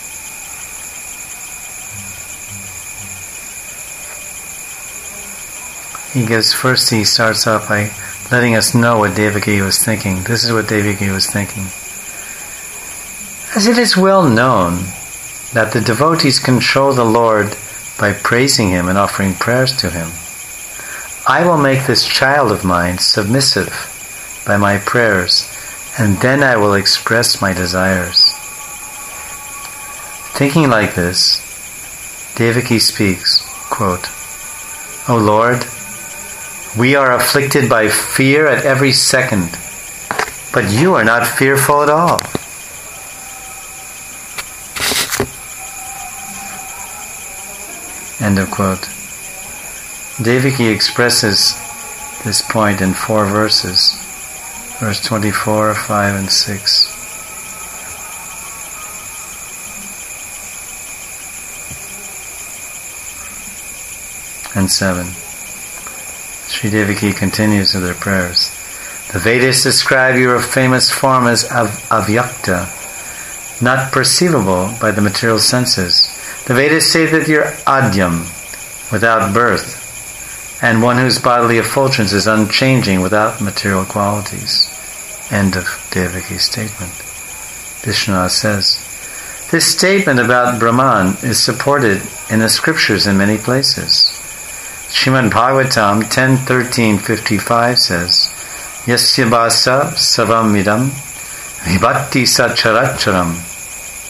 he gives, first he starts off by letting us know what Devaki was thinking. This is what Devaki was thinking. As it is well known that the devotees control the Lord by praising him and offering prayers to him, I will make this child of mine submissive by my prayers, and then I will express my desires. Thinking like this, Devaki speaks, quote, O Lord, we are afflicted by fear at every second, but you are not fearful at all. End of quote. Devaki expresses this point in four verses. Verse twenty-four, five, and six. And seven. Sri Devaki continues with their prayers. The Vedas describe your famous form as av- avyakta, not perceivable by the material senses. The Vedas say that you're adyam, without birth, and one whose bodily effulgence is unchanging without material qualities. End of Devaki's statement. Vishnu says, this statement about Brahman is supported in the scriptures in many places. Srimad Bhagavatam ten thirteen fifty-five says, Yasya basa savam idam vibhatti sacharacharam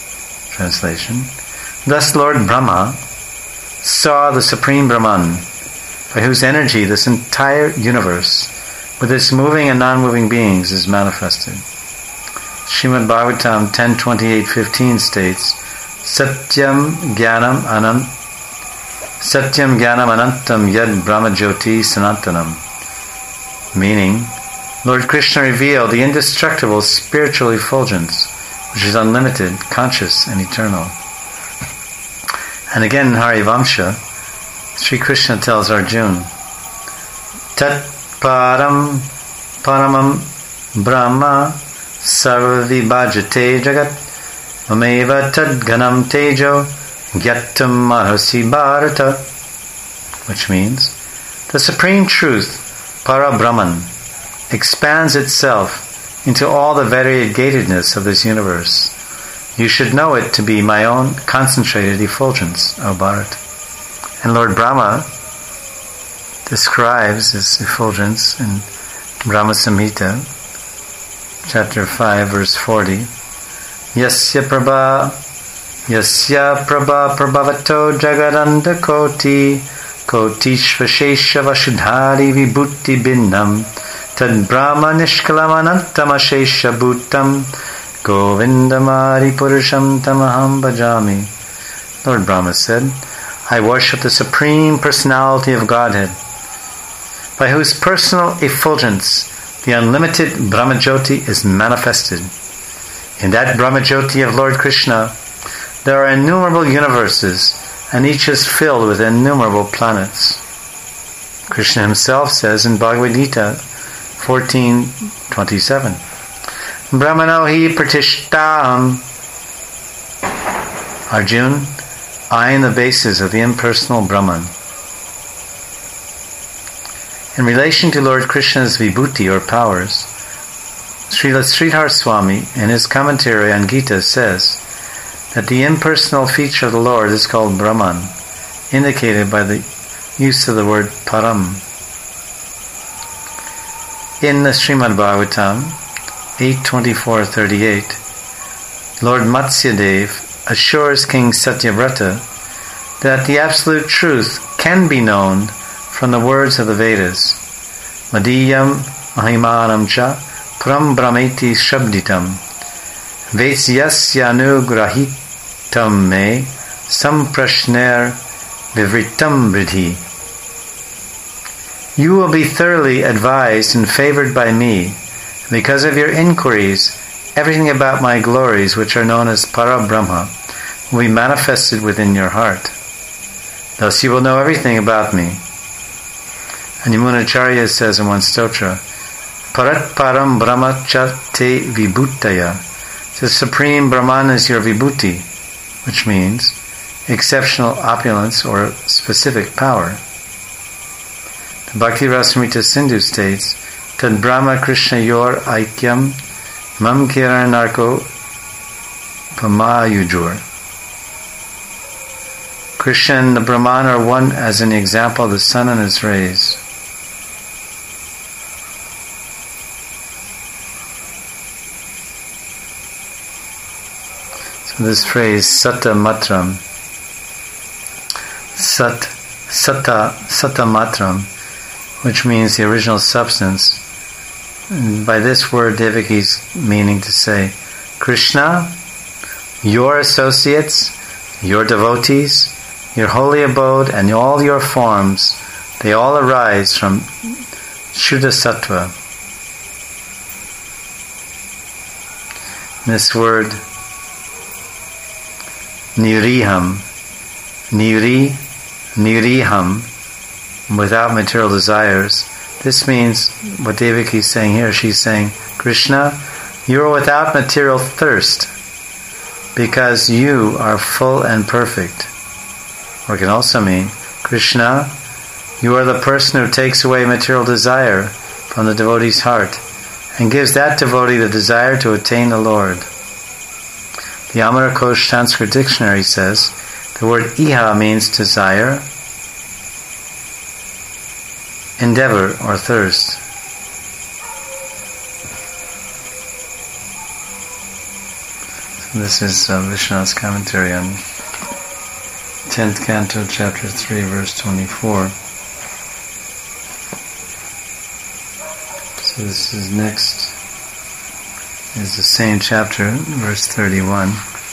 Translation. Thus Lord Brahma saw the Supreme Brahman, by whose energy this entire universe, with its moving and non-moving beings, is manifested. Srimad Bhagavatam ten twenty-eight fifteen states, Satyam Jnanam Anant Satyam Jnanam Anantam Yad Brahma Jyoti Sanantanam, meaning, Lord Krishna revealed the indestructible spiritual effulgence, which is unlimited, conscious, and eternal. And again in Harivamsha, Sri Krishna tells Arjuna, Tat Param Paramam Brahma Sarvavi Bhajate Jagat Mameva Tad Ganam Tejo Gyatam Marhasi Bharata, which means, the supreme truth, Para Brahman, expands itself into all the variegatedness of this universe. You should know it to be my own concentrated effulgence, O Bharat. And Lord Brahma describes this effulgence in Brahma Samhita, chapter five, verse forty. Yasya Prabha Yasya Prabha Prabhavato Jagadanda Koti Kotishvashesha Vashudhari Vibhuti Binnam Tad Brahma Nishkalam Anantamashesha Bhutam Govindamari Purusham Tamaham Bhajami. Lord Brahma said, I worship the Supreme Personality of Godhead, by whose personal effulgence the unlimited Brahmajyoti is manifested. In that Brahmajyoti of Lord Krishna, there are innumerable universes, and each is filled with innumerable planets. Krishna himself says in Bhagavad Gita fourteen twenty-seven, Brahmano hi pratishtham. Arjuna, I am the basis of the impersonal Brahman. In relation to Lord Krishna's vibhuti or powers, Srila Sridhar Swami in his commentary on Gita says that the impersonal feature of the Lord is called Brahman, indicated by the use of the word Param. In the Srimad Bhagavatam eight twenty-four thirty-eight, Lord Matsyadev assures King Satyavrata that the absolute truth can be known from the words of the Vedas. Madiyam Mahimanam cha Pram Brahmeti Shabditam Vesyasyanu me Samprashner Vivritam Bridhi. You will be thoroughly advised and favored by me. Because of your inquiries, everything about my glories, which are known as Para Brahma, will be manifested within your heart. Thus you will know everything about me. And Yamunacharya says in one stotra, Parat Param Brahma cha te vibhutaya. The Supreme Brahman is your vibhuti, which means exceptional opulence or specific power. The Bhakti Rasamrita Sindhu states, Tad Brahma Krishna yor aikyam mam kiranarko pamayujur. Krishna and the Brahman are one as an example of the sun and its rays. So this phrase, Sata Matram, Sat, Sata, Sata Matram, which means the original substance. And by this word, Devaki's meaning to say, Krishna, your associates, your devotees, your holy abode, and all your forms, they all arise from Shuddha Sattva. This word, Niriham, Niri, Niriham, without material desires. This means what Devaki is saying here. She's saying, Krishna, you are without material thirst because you are full and perfect. Or it can also mean, Krishna, you are the person who takes away material desire from the devotee's heart and gives that devotee the desire to attain the Lord. The Amarakosh Sanskrit Dictionary says the word iha means desire, endeavor, or thirst. This is uh, Vishwanath's commentary on tenth Canto, Chapter three, verse twenty-four. So this is next, is the same chapter, verse thirty-one.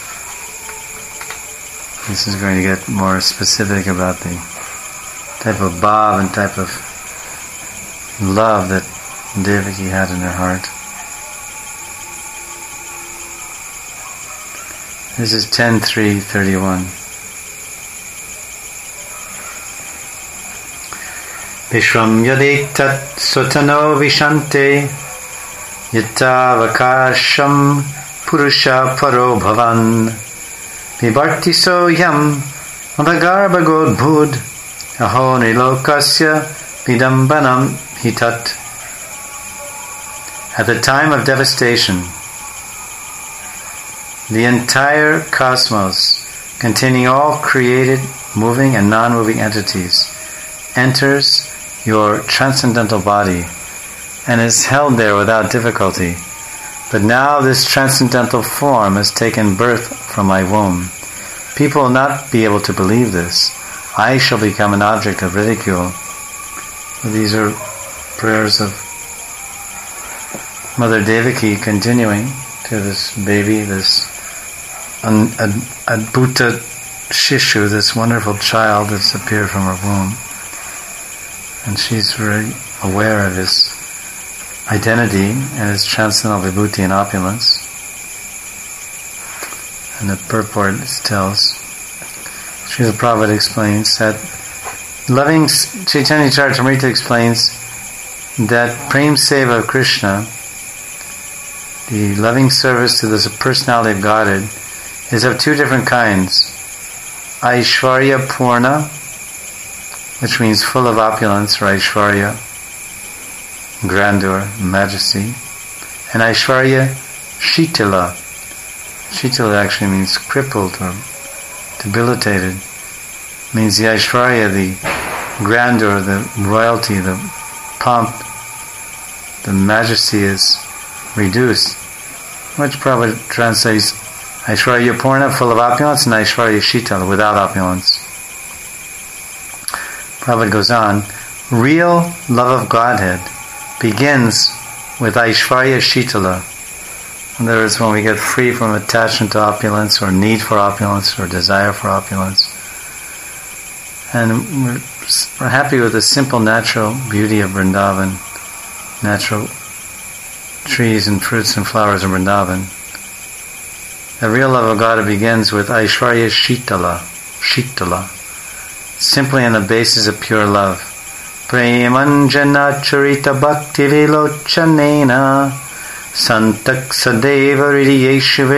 This is going to get more specific about the type of bhav and type of love that Devaki had in her heart. This is ten three thirty-one. Vishram yadektat sotano vishante yata vakasham purusha paro bhavan vibharti so yam madagarbha godbhud aho nilokasya vidambanam hitat. At the time of devastation, the entire cosmos, containing all created, moving and non-moving entities, enters your transcendental body and is held there without difficulty. But now this transcendental form has taken birth from my womb. People will not be able to believe this. I shall become an object of ridicule. These are prayers of Mother Devaki continuing to this baby, this an, ad, Adbhuta Shishu, this wonderful child that's appeared from her womb. And she's very aware of his identity and his transcendental vibhuti and opulence. And the purport tells, Srila Prabhupada explains that loving Chaitanya Charitamrita explains that Prem Seva of Krishna, the loving service to the personality of Godhead, is of two different kinds. Aishvarya Purna, which means full of opulence, or Aishvarya, grandeur, majesty, and Aishvarya Shitala. Shitala actually means crippled or debilitated. It means the Aishvarya, the grandeur, the royalty, the pomp, the majesty is reduced, which probably translates Aishvarya Purna, full of opulence, and Aishvarya Shitala, without opulence. Prabhupada goes on, real love of Godhead begins with Aishvarya Shitala. In other words, when we get free from attachment to opulence, or need for opulence, or desire for opulence. And we're, we're happy with the simple natural beauty of Vrindavan, natural trees and fruits and flowers of Vrindavan. The real love of God begins with Aishvarya Shitala, Shitala, simply on the basis of pure love. Premanjana charita bhakti vilochanena santak sadeva ridiyeshu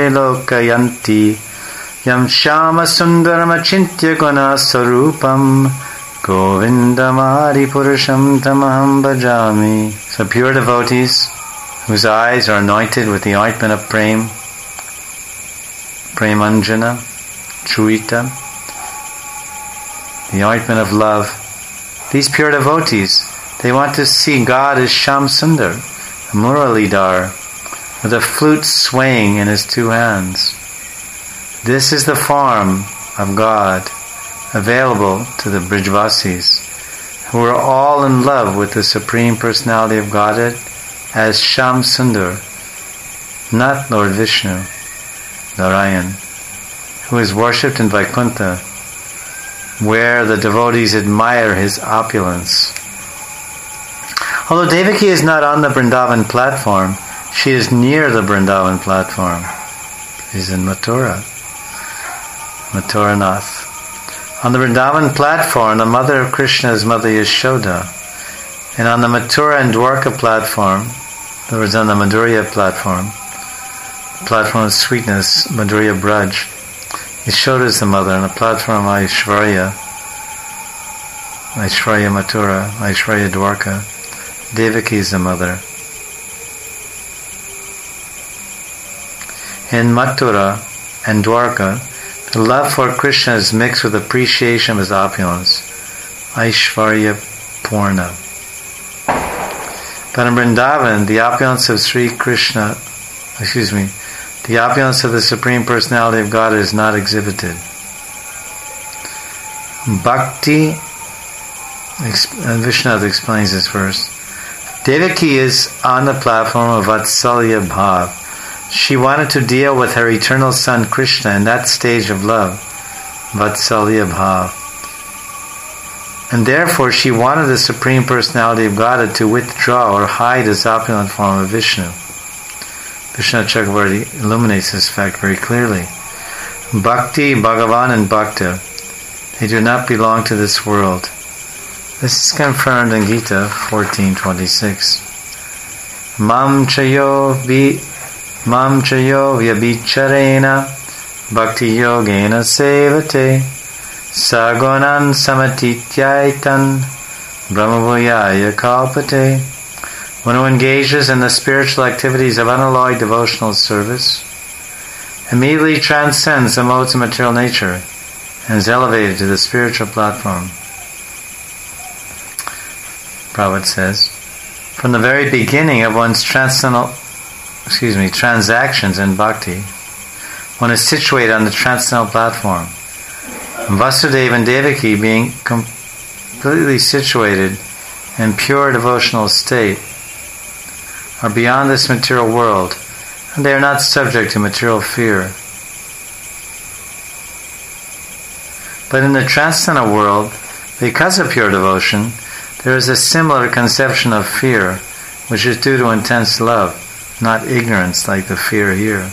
velokayanti yam shama sundaram achintya guna sarupam govindamari purusham tamaham bhajami. So pure devotees whose eyes are anointed with the ointment of prem, Premanjana, Churita, the ointment of love. These pure devotees, they want to see God as Sham Sundar, Muralidhar, with a flute swaying in his two hands. This is the form of God available to the Brijvasis, who are all in love with the Supreme Personality of Godhead as Sham Sundar, not Lord Vishnu, Narayan, who is worshipped in Vaikuntha, where the devotees admire his opulence. Although Devaki is not on the Vrindavan platform, she is near the Vrindavan platform. She's in Mathura, Mathura Nath. On the Vrindavan platform, the mother of Krishna is Mother Yashoda. And on the Mathura and Dwarka platform, in other words, on the Madhurya platform, the platform of sweetness, Madhurya Braj, Yashoda is the mother. On the platform of Aishvarya, Aishvarya Mathura, Aishvarya Dwarka, Devaki is the mother. In Mathura and Dwarka, the love for Krishna is mixed with appreciation of his opulence, Aishvarya Purna. But in Vrindavan, the opulence of Sri Krishna, excuse me, The opulence of the Supreme Personality of God is not exhibited. Bhakti, Vishwanath explains this verse. Devaki is on the platform of Vatsalya Bhav. She wanted to deal with her eternal son Krishna in that stage of love, Vatsalya Bhav. And therefore she wanted the Supreme Personality of Godhead to withdraw or hide his opulent form of Vishnu. Vishnu Chakravarti illuminates this fact very clearly. Bhakti, Bhagavan and Bhakta, they do not belong to this world. This is confirmed in Gita fourteen twenty-six. Mam chayo vi mam chayo vyabhicharena bhakti yogena sevate sagonan samatityaitan brahmavoyaya kalpate. One who engages in the spiritual activities of unalloyed devotional service immediately transcends the modes of material nature and is elevated to the spiritual platform. Prabhupada says, from the very beginning of one's transcendental, excuse me, transactions in bhakti, one is situated on the transcendental platform. Vasudeva and Devaki, being completely situated in pure devotional state, are beyond this material world, and they are not subject to material fear. But in the transcendental world, because of pure devotion, there is a similar conception of fear, which is due to intense love, not ignorance like the fear here.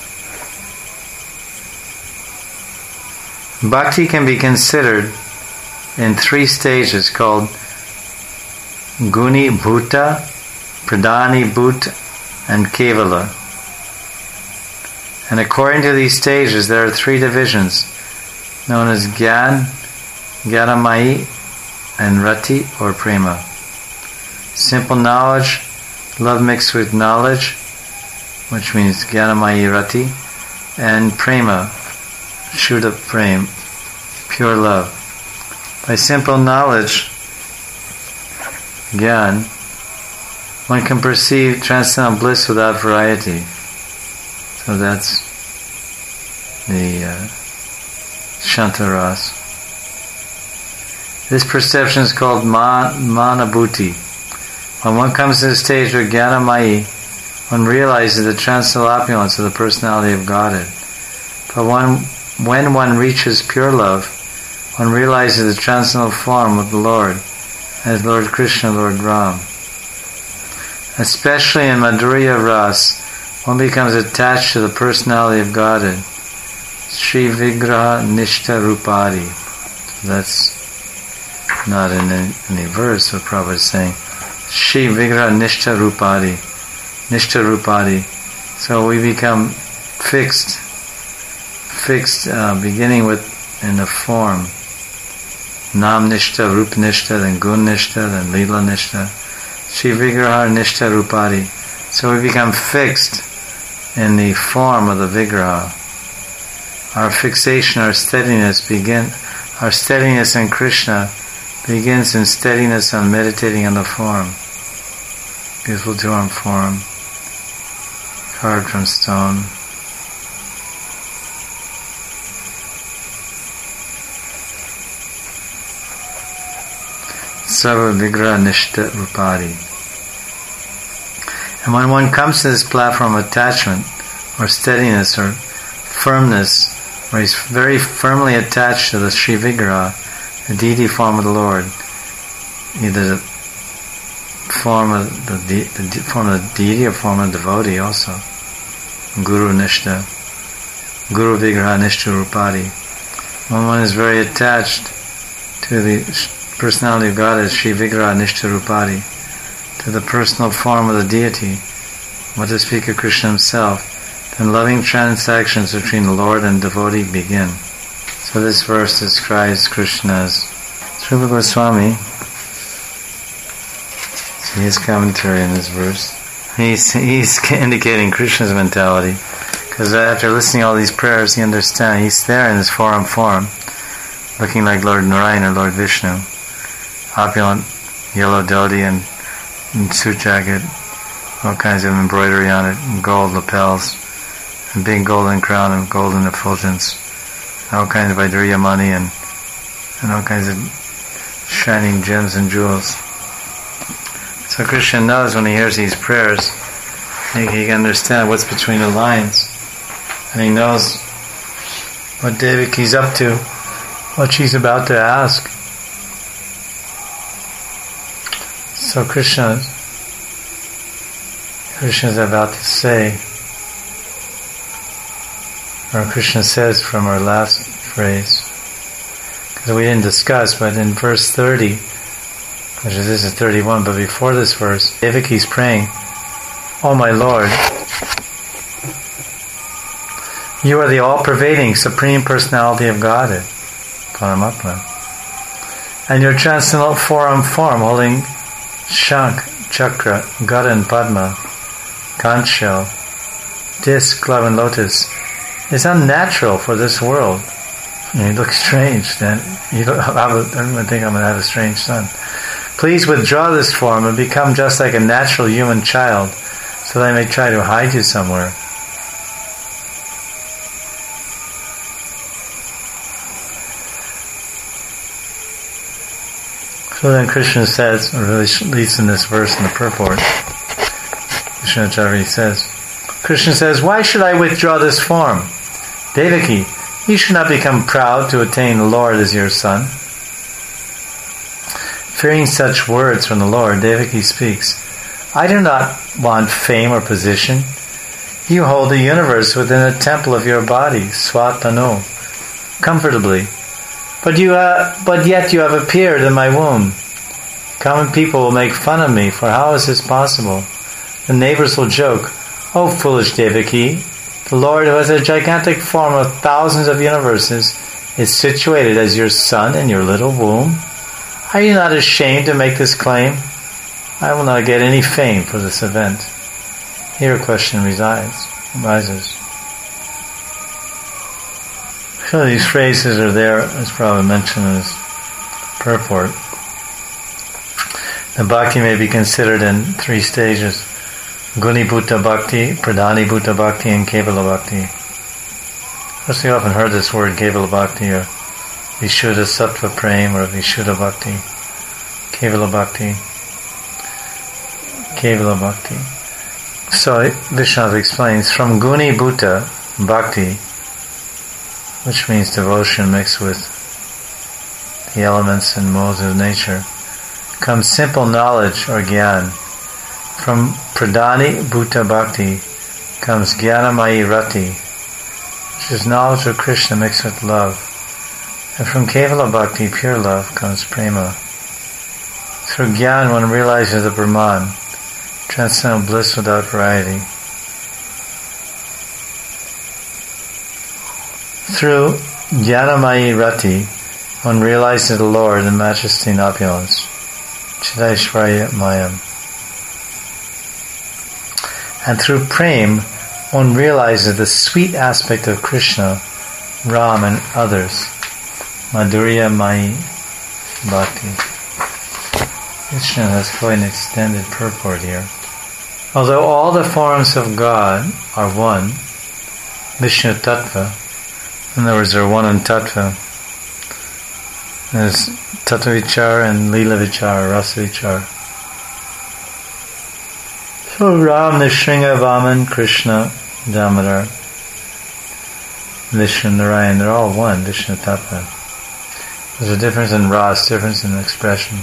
Bhakti can be considered in three stages called Guni Bhuta, Pradhani Bhuta, and Kevala. And according to these stages, there are three divisions known as Gyan, Gyanamayi, and Rati or Prema. Simple knowledge, love mixed with knowledge, which means Gyanamayi Rati, and Prema, Shuddha Prem, pure love. By simple knowledge, Gyan, one can perceive transcendental bliss without variety. So that's the uh, Shantaras. This perception is called ma- Manabhuti. When one comes to the stage of Gyanamayi, one realizes the transcendental opulence of the personality of Godhead. But one, when one reaches pure love, one realizes the transcendental form of the Lord as Lord Krishna, Lord Ram. Especially in Madhurya Ras, one becomes attached to the personality of Godhead. Shri Vigraha Nishta Rupadi. So that's not in any, any verse, what Prabhupada is saying. Shri Vigraha Nishta Rupadi. Nishta Rupadi. So we become fixed, fixed, uh, beginning with in the form. Nam Nishta, Rup Nishta, then Gun Nishta, then Lila Nishta. Shri Vigraha Nishta Rupadi. So we become fixed in the form of the Vigraha. Our fixation, our steadiness begin, our steadiness in Krishna begins in steadiness on meditating on the form. Beautiful two-armed form, carved from stone. Sarva Vigraha Nishta Rupadi. And when one comes to this platform of attachment, or steadiness, or firmness, where he's very firmly attached to the Sri Vigraha, the deity form of the Lord, either the form of the, de- the de- form of the deity or form of the devotee also. Guru Nishta, Guru Vigraha Nishta Rupadi. When one is very attached to the personality of God as Sri Vigraha Nishta Rupadi, to the personal form of the deity, what to speak of Krishna himself, then loving transactions between the Lord and devotee begin. So this verse describes Krishna as Srila Goswami. See his commentary on this verse. He's, he's indicating Krishna's mentality, because after listening to all these prayers, he understands he's there in his forum form, looking like Lord Narayana or Lord Vishnu, opulent yellow dhoti and, and suit jacket, all kinds of embroidery on it, and gold lapels, a big golden crown and golden effulgence, all kinds of Vaidurya money and, and all kinds of shining gems and jewels. So Krishna knows when he hears these prayers, he, he can understand what's between the lines, and he knows what Devaki's up to, what she's about to ask. So Krishna, Krishna is about to say, or Krishna says from our last phrase, because we didn't discuss, but in verse thirty, which is this is thirty-one, but before this verse, Devaki's praying, "Oh my Lord, you are the all-pervading Supreme Personality of Godhead, Paramatma, and your transcendental four-armed form holding Shank, Chakra, Gada and Padma, conch shell, disc, glove and lotus is unnatural for this world." You look strange, then you don't have a, everyone think I'm going to have a strange son. "Please withdraw this form and become just like a natural human child, so that I may try to hide you somewhere." So then Krishna says, or really at least in this verse in the purport, Krishna Acharya says, Krishna says, "Why should I withdraw this form? Devaki, you should not become proud to attain the Lord as your son." Fearing such words from the Lord, Devaki speaks, "I do not want fame or position. You hold the universe within the temple of your body, Swatano, comfortably. But you, uh, but yet you have appeared in my womb. Common people will make fun of me, for how is this possible? The neighbors will joke, 'Oh, foolish Devaki, the Lord who has a gigantic form of thousands of universes is situated as your son in your little womb. Are you not ashamed to make this claim? I will not get any fame for this event.'" Here a question resides, arises. So these phrases are there, as Prabhupada mentioned in his purport. The bhakti may be considered in three stages: Gunibhuta Bhakti, Pradhanibhuta Bhakti, and Kevala Bhakti. Of course, we often heard this word Kevala Bhakti, or Vishuddha Sattva Prem, or Vishuddha Bhakti. Kevala Bhakti. Kevala Bhakti. So Vishwanath explains, from Guni Bhuta Bhakti, which means devotion mixed with the elements and modes of nature, comes simple knowledge or gyan. From Pradhani Bhuta Bhakti comes Jnanamayi Rati, which is knowledge of Krishna mixed with love. And from Kevala Bhakti, pure love, comes Prema. Through Gyan one realizes the Brahman, transcendental bliss without variety. Through Jnanamayi Rati, one realizes the Lord in majesty and opulence, Chidaishvarya Mayam. And through Prem, one realizes the sweet aspect of Krishna, Ram and others, Madhurya Mayi Bhakti. Krishna has quite an extended purport here. Although all the forms of God are one, Vishnu Tattva, in other words, they're one in Tattva. There's Tattva Vichar and Leela Vichar, Rasa Vichar. So Ram, Nrsimha, Vaman, Krishna, Damodar, Vishnu, Narayan, they're all one, Vishnu Tattva. There's a difference in ras, difference in expression.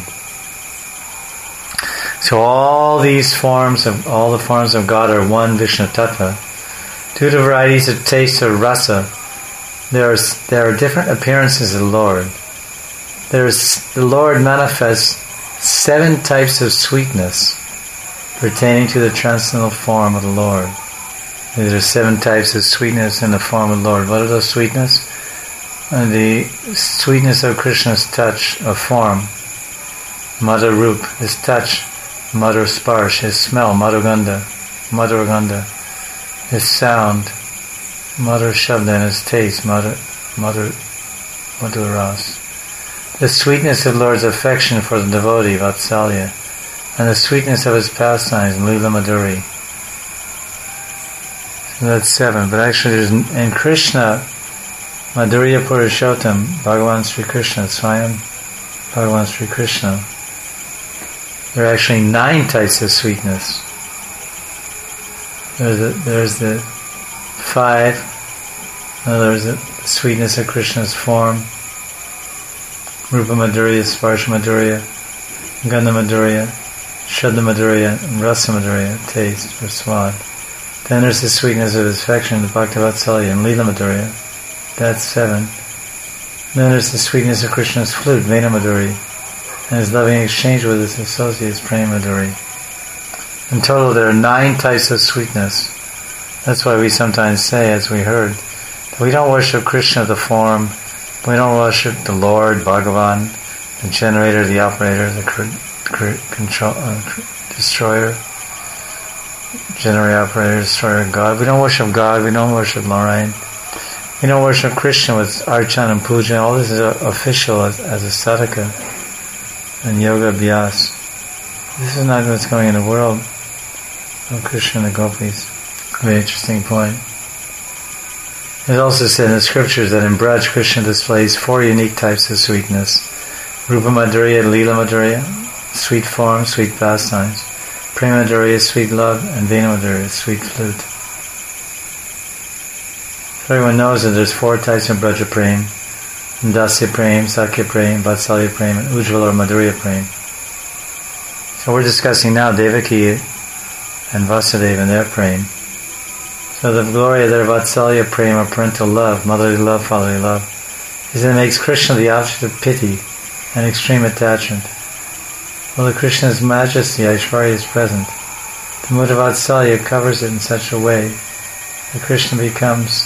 So all these forms of, all the forms of God are one Vishnu Tattva. Due to varieties of taste or rasa, there are, there are different appearances of the Lord. There is, the Lord manifests seven types of sweetness pertaining to the transcendental form of the Lord. There are seven types of sweetness in the form of the Lord. What are those sweetness? And the sweetness of Krishna's touch of form, Madhur Rup, his touch, Madhur Sparsh, his smell, Madhugandha, Madhuragandha, his sound, Madhur Shabda, and his taste, Madhur, Madhur, Madhur Ras. The sweetness of the Lord's affection for the devotee, Vatsalya, and the sweetness of his pastimes, Leela Madhuri. So that's seven. But actually, there's in Krishna, Madhurya Purushottam, Bhagavan Sri Krishna, Swayam Bhagavan Sri Krishna, there are actually nine types of sweetness. There's the, there's the five. No, there's the sweetness of Krishna's form, Rupa Madhurya, Sparsha Madhurya, Gandha Madhurya, Shabda Madhurya, and Rasa Madhurya, taste or swad. Then there's the sweetness of his affection, the Bhakti-vatsalya, and Leela Madhurya. That's seven. Then there's the sweetness of Krishna's flute, Vena Madhurya, and his loving exchange with his associates, Prema Madhurya. In total, there are nine types of sweetness. That's why we sometimes say, as we heard, that we don't worship Krishna, the form, we don't worship the Lord, Bhagavan, the generator, the operator, the cr- cr- control, uh, destroyer, generator, operator, destroyer, God. We don't worship God, we don't worship Lorraine. We don't worship Krishna with Archan and Puja. All this is official as, as a sadhaka and yoga abhyas. This is not what's going in the world of Krishna and the gopis. Very interesting point. It also said in the scriptures that in Braj, Krishna displays four unique types of sweetness. Rupa Madhurya, Leela Madhurya, sweet form, sweet pastimes. Prema Madhurya, sweet love, and Vena Madhurya, sweet flute. So everyone knows that there's four types of Braja Prem. Dasya Prem, Sakya Prem, Vatsalya Prem, and Ujjvala or Madhurya Prem. So we're discussing now Devaki and Vasudeva and their Prem. So the glory of their Vatsalya Prem, or parental love, motherly love, fatherly love, is that it makes Krishna the object of pity and extreme attachment. While the Krishna's majesty, Aishwarya, is present, the mood of Vatsalya covers it in such a way that Krishna becomes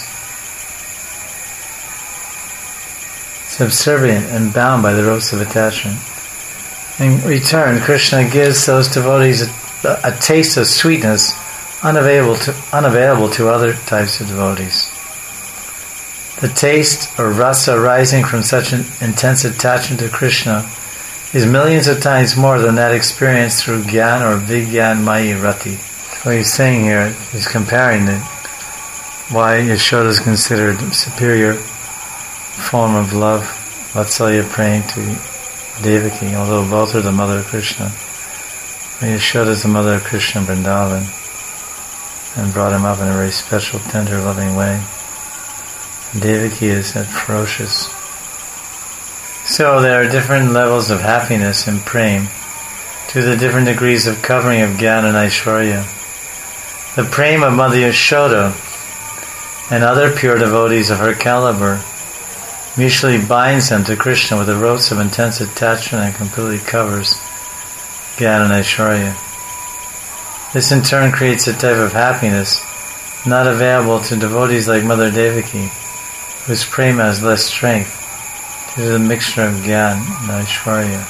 subservient and bound by the ropes of attachment. In return, Krishna gives those devotees a, a taste of sweetness unavailable to, unavailable to other types of devotees. The taste or rasa arising from such an intense attachment to Krishna is millions of times more than that experienced through Gyan or Vigyan Mayi Rati. What he's saying here is comparing the, why Yashoda is considered a superior form of love, Vatsalya Prem, to Devaki, although both are the mother of Krishna. Yashoda is the mother of Krishna in Vrindavan and brought him up in a very special, tender, loving way. Devaki is that ferocious. So there are different levels of happiness in Prem to the different degrees of covering of Gyan and Aishwarya. The Prem of Mother Yashoda and other pure devotees of her caliber mutually binds them to Krishna with the ropes of intense attachment and completely covers Gyan and Aishwarya. This in turn creates a type of happiness not available to devotees like Mother Devaki, whose prema has less strength due to the mixture of Gyan and Aishwarya.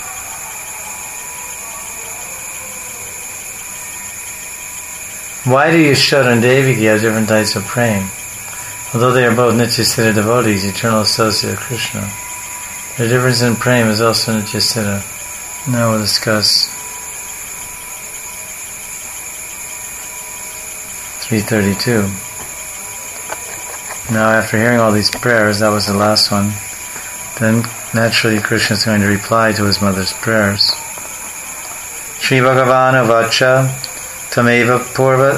Why do Yashoda and Devaki have different types of prema? Although they are both Nityasiddha devotees, eternal associate of Krishna, their difference in prema is also Nityasiddha. Now we'll discuss three thirty-two. Now after hearing all these prayers, that was the last one, then naturally Krishna is going to reply to his mother's prayers. Shri Bhagavana Vacha Tameva Purva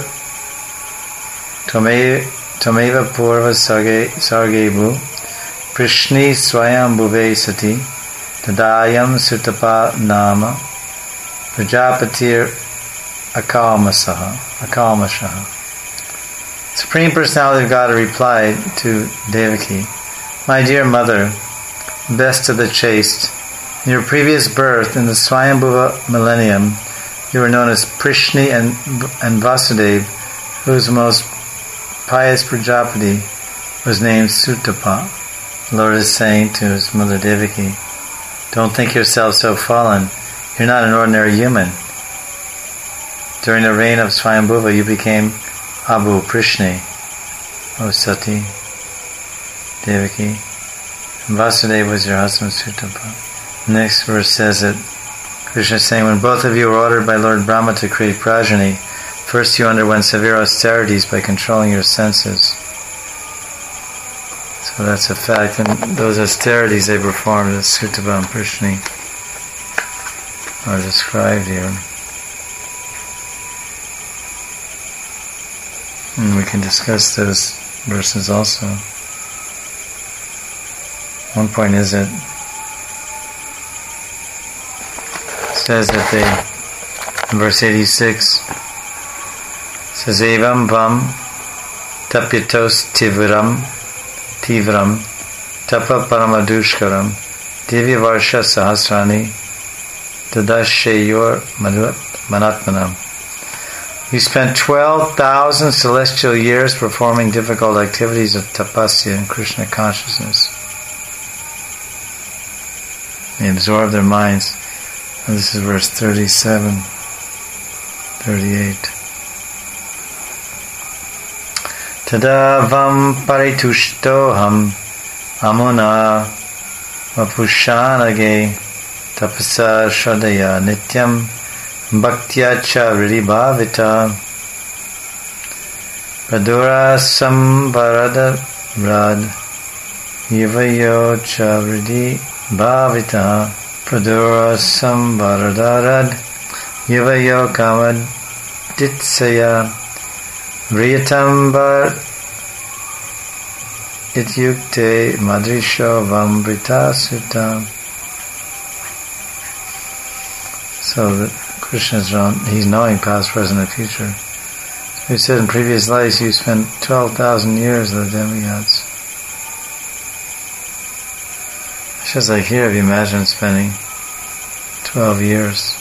Tameva Tameva Purva Sargebu Prishni Swayam Bhuve Sati Tadayam Sutapa Nama Prajapatir Akalmasaha Akalmashaha. Supreme Personality of God replied to Devaki, "My dear mother, best of the chaste, in your previous birth in the Swayambhuva millennium, you were known as Prishni and, and Vasudeva, whose most pious Prajapati was named Sutapa." The Lord is saying to his mother Devaki, don't think yourself so fallen. You're not an ordinary human. During the reign of Swayambhuva, you became Abu Prishni, O Sati, Devaki, and Vasudeva was your husband Sutapa. The next verse says that Krishna is saying, when both of you were ordered by Lord Brahma to create progeny, First you underwent severe austerities by controlling your senses. So that's a fact. And those austerities they performed as Suttapa and Prishni are described here. And we can discuss those verses also. One point is that it says that they, in verse eighty-six, it says, Evam vam tapyatos tivram tivram tapa paramadushkaram divya varsha sahasrani dadashayor manatmanam. You spent twelve thousand celestial years performing difficult activities of tapasya and Krishna consciousness. They absorb their minds. And this is verse thirty-seven, thirty-eight. Tadavam paritushtoham amuna vapushanage tapasa shradaya nityam bhaktya cha vidibhavita pradura samvarada vrad yivayo cha vidibhavita pradura samvarada yivayo kamaditsaya vriyatambar ityukte madrisho vambrita sutta. So that Krishna is around, he's knowing past, present, and future. So he said in previous lives you spent twelve thousand years with the demigods. It's just like here, if you imagine spending twelve years.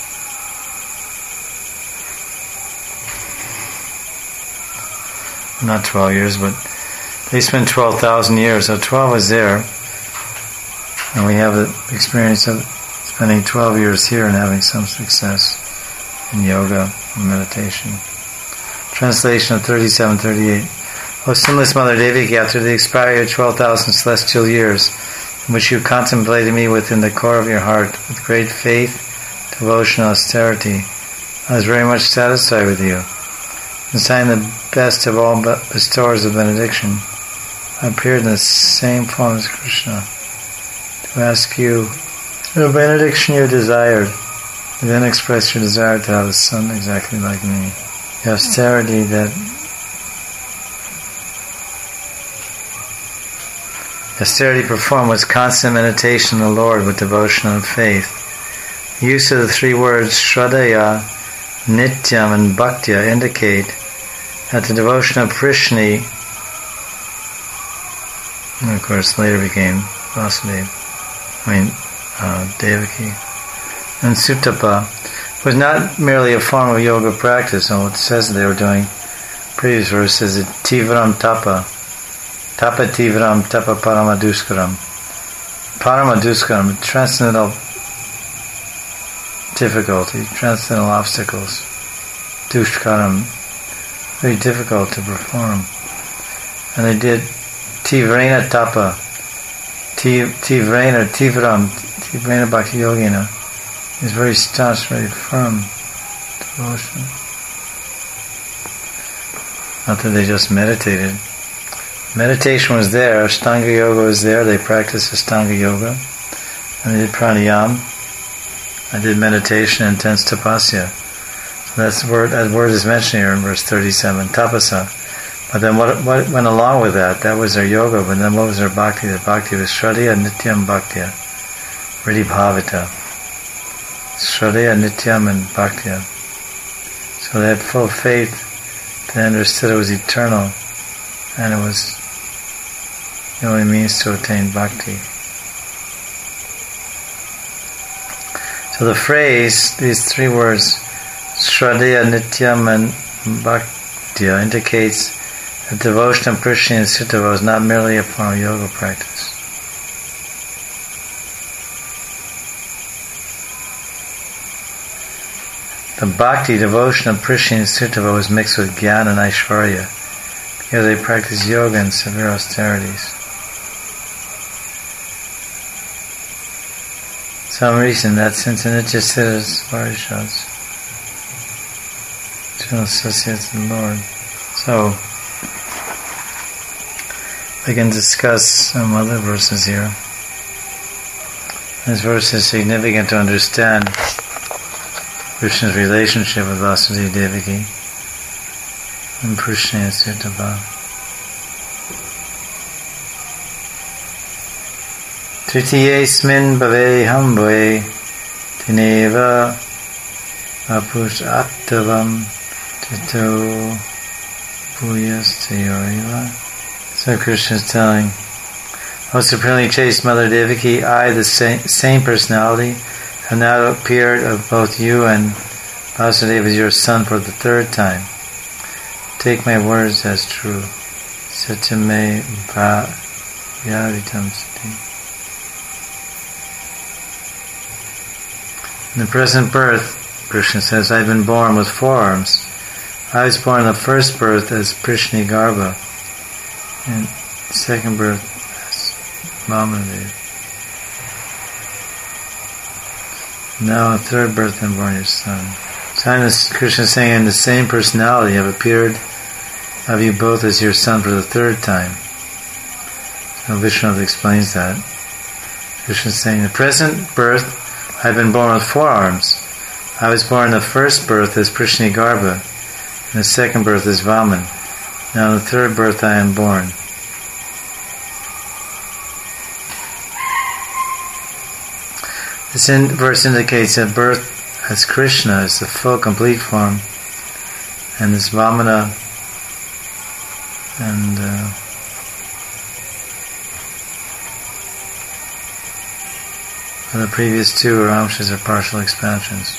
Not twelve years, but they spent twelve thousand years, so twelve is there. And we have the experience of spending twelve years here and having some success in yoga and meditation. Translation of thirty-seven thirty-eight. O sinless Mother Devaki, after the expiry of twelve thousand celestial years, in which you contemplated me within the core of your heart, with great faith, devotion, austerity, I was very much satisfied with you. Concerning the best of all bestowers of benediction, I appeared in the same form as Krishna to ask you the benediction you desired. You then expressed your desire to have a son exactly like me. The austerity that austerity performed was constant meditation on the Lord with devotion and faith. The use of the three words Shradaya, Nityam, and Bhaktya indicate that the devotion of Prishni, and of course later became Vasudeva, I mean uh, Devaki, and Suttapa, was not merely a form of yoga practice. And what it says they were doing, previous verse says that Tivram Tapa, Tapa Tivram Tapa Paramaduskaram. Paramaduskaram, transcendental difficulty, transcendental obstacles. Dushkaram, very difficult to perform. And they did Tivrena Tapa, Tivrena, Tivram, Tivrena Bhakti Yogina. Is very staunch, very firm devotion. Not that they just meditated. Meditation was there, Ashtanga Yoga was there, they practiced Ashtanga Yoga, and they did pranayam, I did meditation, intense tapasya. So that's the word, that word is mentioned here in verse thirty-seven, tapasa. But then what, what went along with that? That was their yoga, but then what was their bhakti? The bhakti was Shradaya, Nityam, Bhaktya, Vidibhavita. Shradaya, Nityam, and Bhaktya. So they had full faith, they understood it was eternal, and it was the only means to attain bhakti. So the phrase, these three words, Shradaya, Nityam, and Bhaktya, indicates that devotion of Prishni and Suttapa was not merely a form of yoga practice. The bhakti, devotion of Prishni and Suttapa was mixed with Jnana and Aishvarya, because they practiced yoga and severe austerities. Some reason that since in Nityasiddhas Varishas, eternal associates of the Lord. So, we can discuss some other verses here. This verse is significant to understand Krishna's relationship with Vasudeva Devaki and Prishna Sutapa. Tritiyesmin bhave hambve tineva apush attavam tito puyastayoiva. So Krishna is telling, O supremely chaste Mother Devaki, I, the same, same personality, have now appeared of both you and Vasudeva as your son for the third time. Take my words as true. Satame vyaritam sati. In the present birth, Krishna says, I have been born with four arms. I was born in the first birth as Prishni Garbha, and second birth as Vamanadev. Now in third birth I'm born your son. So I'm Krishna saying, in the same personality I have appeared of you both as your son for the third time. So Vishnu explains that. Krishna is saying, in the present birth I have been born with four arms. I was born in the first birth as Prishni Garbha, and the second birth as Vaman. Now in the third birth I am born. This in- verse indicates that birth as Krishna is the full, complete form, and this Vamana and uh, the previous two are amshas or partial expansions.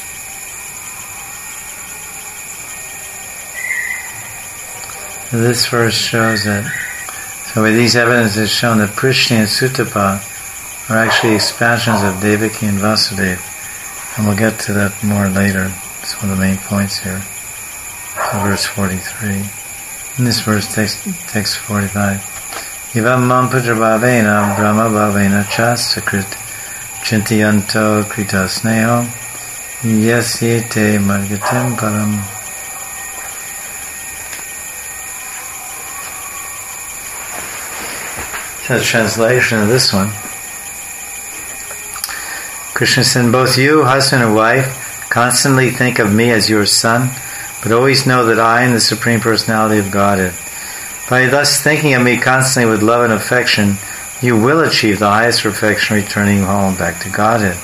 So this verse shows that, so with these evidences it's shown that Prishni and Sutapa are actually expansions of Devaki and Vasudeva, and we'll get to that more later. It's one of the main points here. So verse forty-three. In this verse, text, text forty-five. Ivam mam putra bhavena brahma bhavena chasakrit Chintayanto krita sneho yasyete margatim param. So the translation of this one. Krishna said, both you, husband and wife, constantly think of me as your son, but always know that I am the Supreme Personality of Godhead. By thus thinking of me constantly with love and affection, you will achieve the highest perfection, returning home back to Godhead.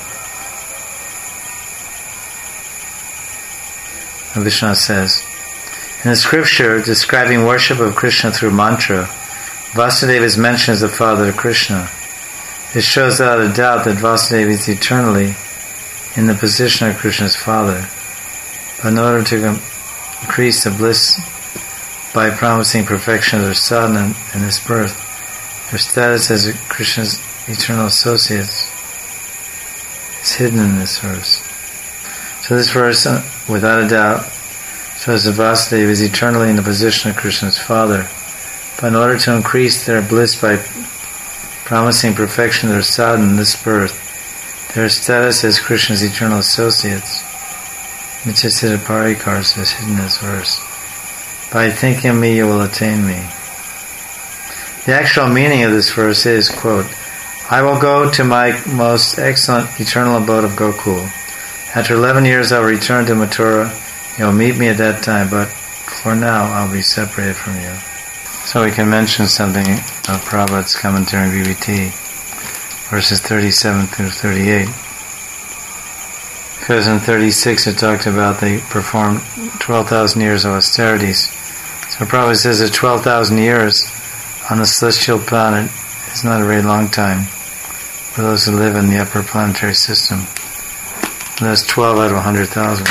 And Vishnu says, in the scripture describing worship of Krishna through mantra, Vasudeva is mentioned as the father of Krishna. This shows without a doubt that Vasudeva is eternally in the position of Krishna's father. But in order to increase the bliss by promising perfection of their son and, and his birth, their status as Krishna's eternal associates is hidden in this verse. So this verse, uh, without a doubt, shows that Vasudeva is eternally in the position of Krishna's father. But in order to increase their bliss by promising perfection of their sadhana in this birth, their status as Krishna's eternal associates, Nityasiddha Parikars, is hidden in this verse. By thinking of me, you will attain me. The actual meaning of this verse is, quote, I will go to my most excellent eternal abode of Gokul. After eleven years I will return to Mathura. You will meet me at that time, but for now I will be separated from you. So we can mention something of Prabhupada's commentary in B B T, verses thirty-seven through thirty-eight. Because in thirty-six it talked about they performed twelve thousand years of austerities. So Prabhupada says that twelve thousand years on the celestial planet is not a very long time for those who live in the upper planetary system. And that's twelve out of one hundred thousand.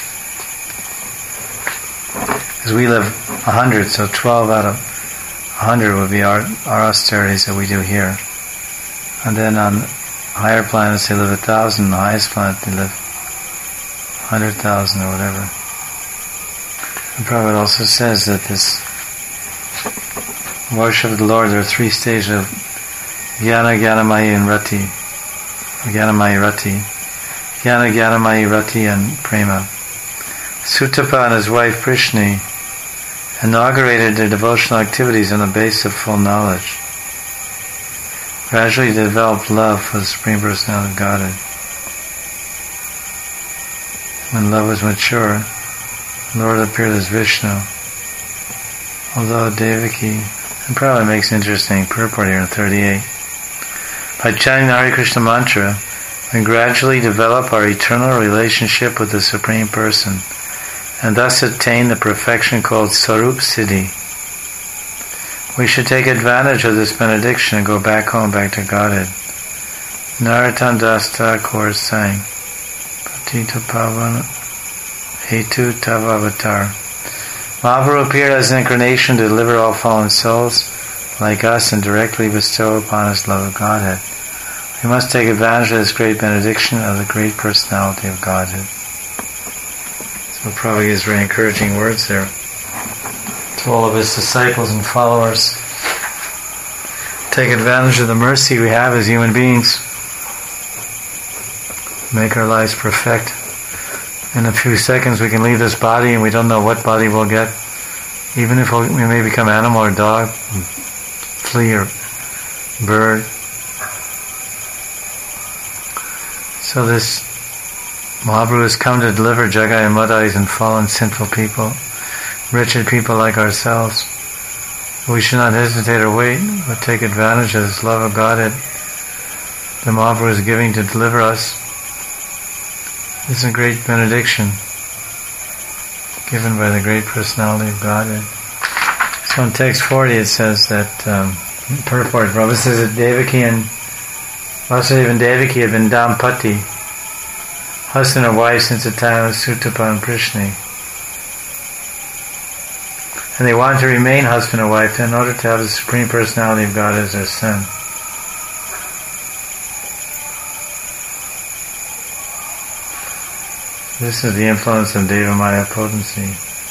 Because we live one hundred, so twelve out of one hundred would be our, our austerities that we do here. And then on higher planets they live one thousand, the highest planet they live one hundred thousand or whatever. And Prabhupada also says that this worship of the Lord, there are three stages of Jnana, Jnanamayi, and Rati. Jnanamayi, Rati. Jnana, Jnanamayi, Rati, and Prema. Sutapa and his wife Prishni inaugurated their devotional activities on the basis of full knowledge. Gradually developed love for the Supreme Personality of Godhead. When love was mature, the Lord appeared as Vishnu. Although Devaki, it probably makes interesting purport here in thirty-eight. By chanting the Hare Krishna mantra, we gradually develop our eternal relationship with the Supreme Person, and thus attain the perfection called Sarup Siddhi. We should take advantage of this benediction and go back home, back to Godhead. Narottam Das Thakur sang, Patita Pavan Hetu Tava Avatar. Mahaprabhu appeared as an incarnation to deliver all fallen souls like us and directly bestow upon us love of Godhead. We must take advantage of this great benediction of the great personality of Godhead. So Prabhupada gives very encouraging words there to all of his disciples and followers. Take advantage of the mercy we have as human beings. Make our lives perfect. In a few seconds we can leave this body and we don't know what body we'll get. Even if we may become animal or dog, flea or bird. So this Mahaprabhu has come to deliver Jagai and Madais and fallen sinful people, wretched people like ourselves. We should not hesitate or wait, but take advantage of this love of Godhead the Mahaprabhu is giving to deliver us. This is a great benediction given by the great personality of Godhead. So in text forty it says that, um, purport, Prabhupada says that Devaki and Vasudeva and Devaki have been Dampati, husband and wife since the time of Sutapa and Prishni. And they want to remain husband and wife in order to have the Supreme Personality of God as their son. This is the influence of Devamaya potency.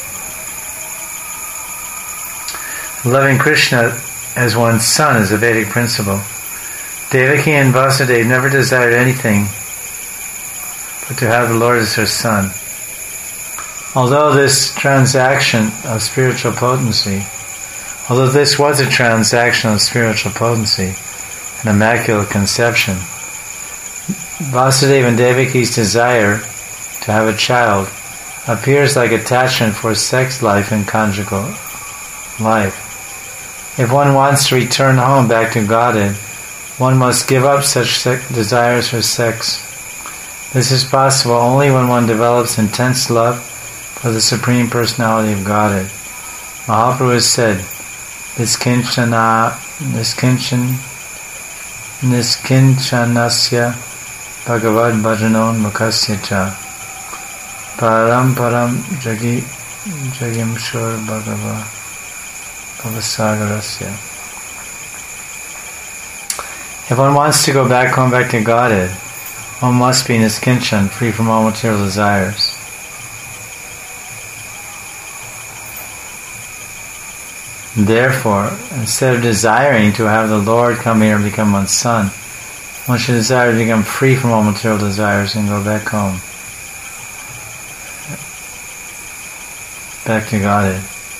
Loving Krishna as one's son is a Vedic principle. Devaki and Vasudeva never desired anything but to have the Lord as their son. Although this transaction of spiritual potency, although this was a transaction of spiritual potency, an immaculate conception, Vasudeva and Devaki's desire to have a child appears like attachment for sex life and conjugal life. If one wants to return home back to Godhead, one must give up such desires for sex. This is possible only when one develops intense love for the Supreme Personality of Godhead. Mahaprabhu has said, Niskinchana, Niskinchan, Niskinchanasya Bhagavad Bhajanon Mukasya Cha Param Param Jagi Jagimshur Bhagava Bhavasagarasya. If one wants to go back home, back to Godhead, one must be Niskinchan, free from all material desires. Therefore, instead of desiring to have the Lord come here and become one's son, one should desire to become free from all material desires and go back home. Back to Godhead.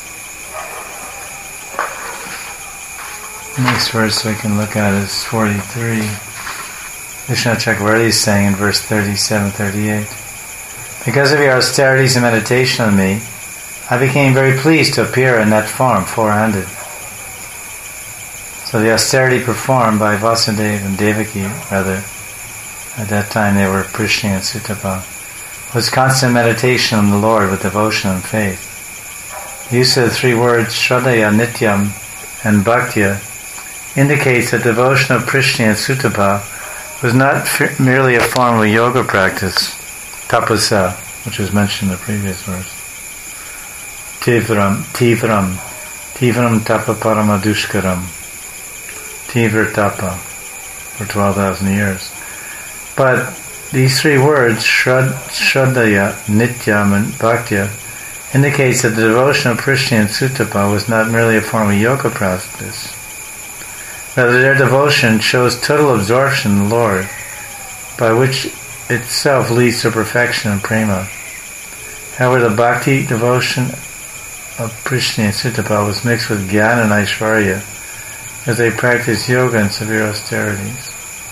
Next verse we can look at is forty-three. Vishnu Chakravarti is saying in verse thirty-seven thirty-eight, because of your austerities and meditation on me, I became very pleased to appear in that form, four-handed. So the austerity performed by Vasudeva and Devaki, rather, at that time they were Prishni and Sutapa, was constant meditation on the Lord with devotion and faith. The use of the three words Shraddhaya, Nityam, and Bhaktya indicates that devotion of Prishni and Sutapa was not f- merely a form of yoga practice, tapasa, which was mentioned in the previous verse. Tivram, Tivram, Tivram Tapa Paramadushkaram, Tivra Tapa, for twelve thousand years. But these three words, Shrad, Shraddhaya, Nityam, and Bhaktya, indicates that the devotion of Prishni and Sutapa was not merely a form of yoga practice. Rather, their devotion shows total absorption in the Lord, by which itself leads to perfection and prema. However, the bhakti devotion of Prishni and Sutapa was mixed with Jnana and Aishvarya as they practiced yoga and severe austerities.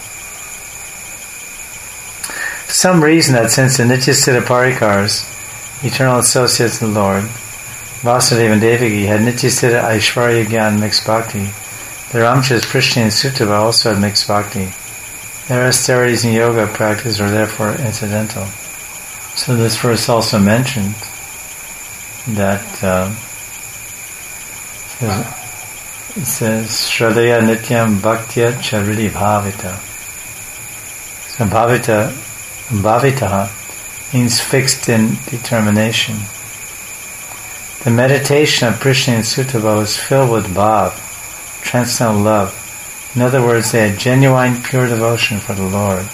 For some reason, that since the Nityasiddha Parikars, eternal associates of the Lord, Vasudeva and Devaki had Nityasiddha Aishvarya Jnana mixed bhakti, the Ramchas, Prishni and Sutapa also had mixed bhakti. Their austerities and yoga practice were therefore incidental. So this verse also mentioned that uh, it says Shradaya Nityam Bhaktya Chariti Bhavita. So Bhavita, Bhavitaha means fixed in determination. The meditation of Prishni and Sutapa was filled with bhav, transcendental love. In other words, they had genuine, pure devotion for the Lord.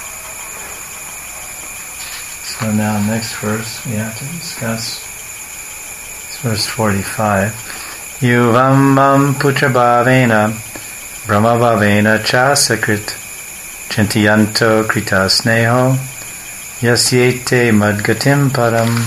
So now, next verse we have to discuss. It's verse forty-five. Yuvam mam putra bhavena brahma bhavena chasakrit chintiyanto krita sneho yasyete madgatim param.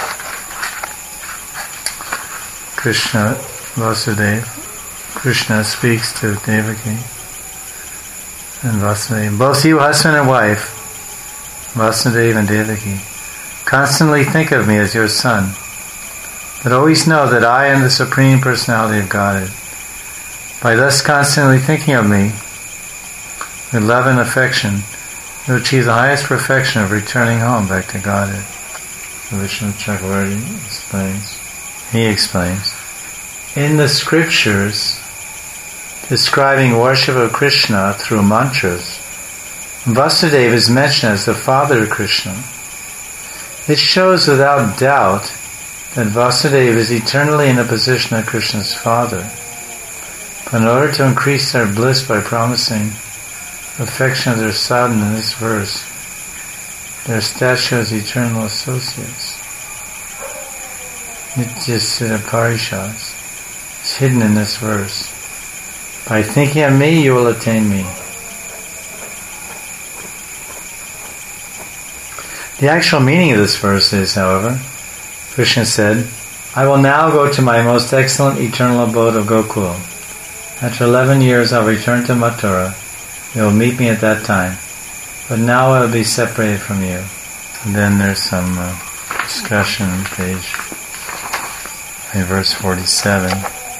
Krishna, Vasudeva, Krishna speaks to Devaki and Vasudeva. Both you, husband and wife, Vasudeva and Devaki, constantly think of me as your son, but always know that I am the Supreme Personality of Godhead. By thus constantly thinking of me with love and affection, you achieve the highest perfection of returning home back to Godhead. Vishnu Chakravarti explains. He explains, in the scriptures describing worship of Krishna through mantras, Vasudeva is mentioned as the father of Krishna. It shows without doubt that Vasudeva is eternally in the position of Krishna's father. But in order to increase their bliss by promising affection of their sadhana in this verse, their statue as eternal associates. Nityasiddha Parishas is hidden in this verse. By thinking of me, you will attain me. The actual meaning of this verse is, however, Krishna said, I will now go to my most excellent eternal abode of Gokul. After eleven years I'll return to Mathura. You will meet me at that time. But now I will be separated from you. And then there's some uh, discussion on page in verse forty-seven.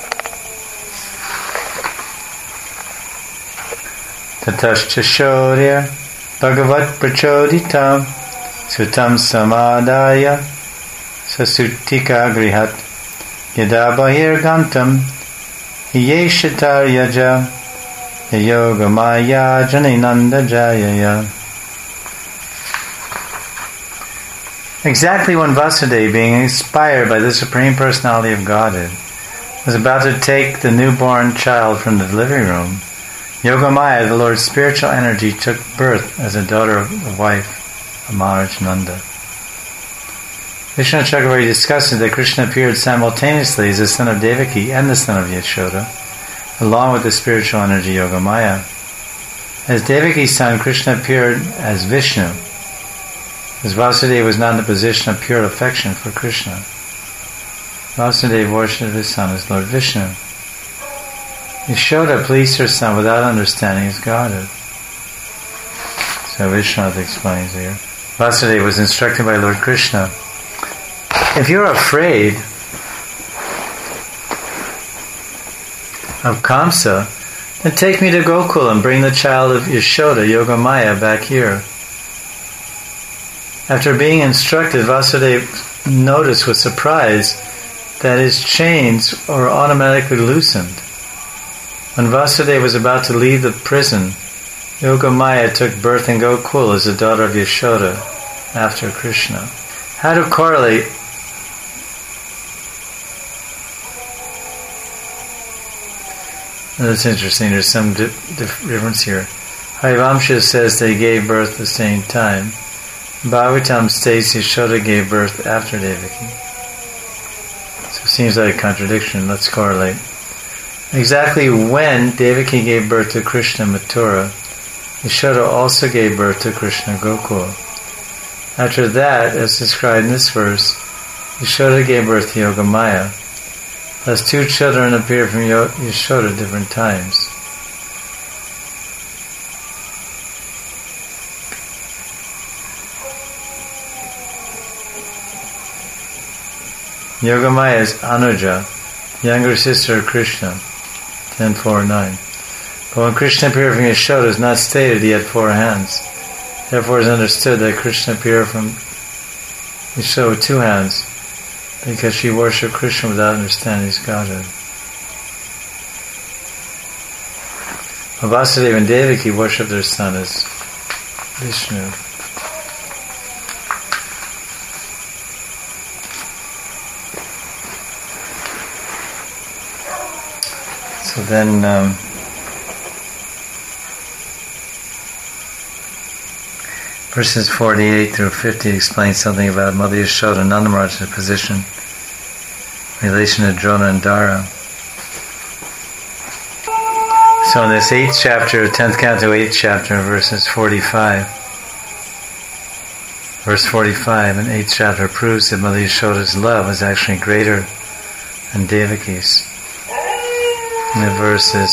Tatascha Shaurya Bhagavat Prachoditam Sutam Samadaya Sasutika Grihat Yada Bahir Gantam Yeshatar Yaja Yoga Maya Janinanda Jayaya. Exactly when Vasudeva, being inspired by the Supreme Personality of Godhead, was about to take the newborn child from the delivery room, Yogamaya, the Lord's spiritual energy, took birth as a daughter of the wife of Maharaj Nanda. Vishnu Chakravarti discusses that Krishna appeared simultaneously as the son of Devaki and the son of Yashoda, along with the spiritual energy Yogamaya. As Devaki's son, Krishna appeared as Vishnu, as Vasudeva was not in the position of pure affection for Krishna. Vasudeva worshipped his son as Lord Vishnu. Yashoda pleased her son without understanding his Godhead. So Vishnu explains here. Vasudeva was instructed by Lord Krishna, if you're afraid of Kamsa, then take me to Gokul and bring the child of Yashoda, Yogamaya, back here. After being instructed, Vasudeva noticed with surprise that his chains were automatically loosened. When Vasudeva was about to leave the prison, Yogamaya took birth in Gokul as the daughter of Yashoda after Krishna. How to correlate That's interesting. There's some di- difference here. Harivamsha says they gave birth at the same time. Bhagavatam states Yashoda gave birth after Devaki. So it seems like a contradiction. Let's correlate. Exactly when Devaki gave birth to Krishna in Mathura, Yashoda also gave birth to Krishna in Gokul. After that, as described in this verse, Yashoda gave birth to Yogamaya. Thus two children appeared from Yashoda at different times. Yogamaya is Anuja, younger sister of Krishna, ten four nine. But when Krishna appeared from Yashoda, it is not stated he had four hands. Therefore it is understood that Krishna appeared from Yashoda with two hands, because she worshipped Krishna without understanding his Godhead. Vasudeva and Devaki worshipped their son as Vishnu. So then, um, verses forty-eight through fifty explain something about Mother Yashoda and Nanda Maharaj's position in relation to Drona and Dara. So in this eighth chapter, tenth canto, eighth chapter, verses forty-five, verse forty-five, and eighth chapter proves that Mother Yashoda's love was actually greater than Devaki's. In the verses,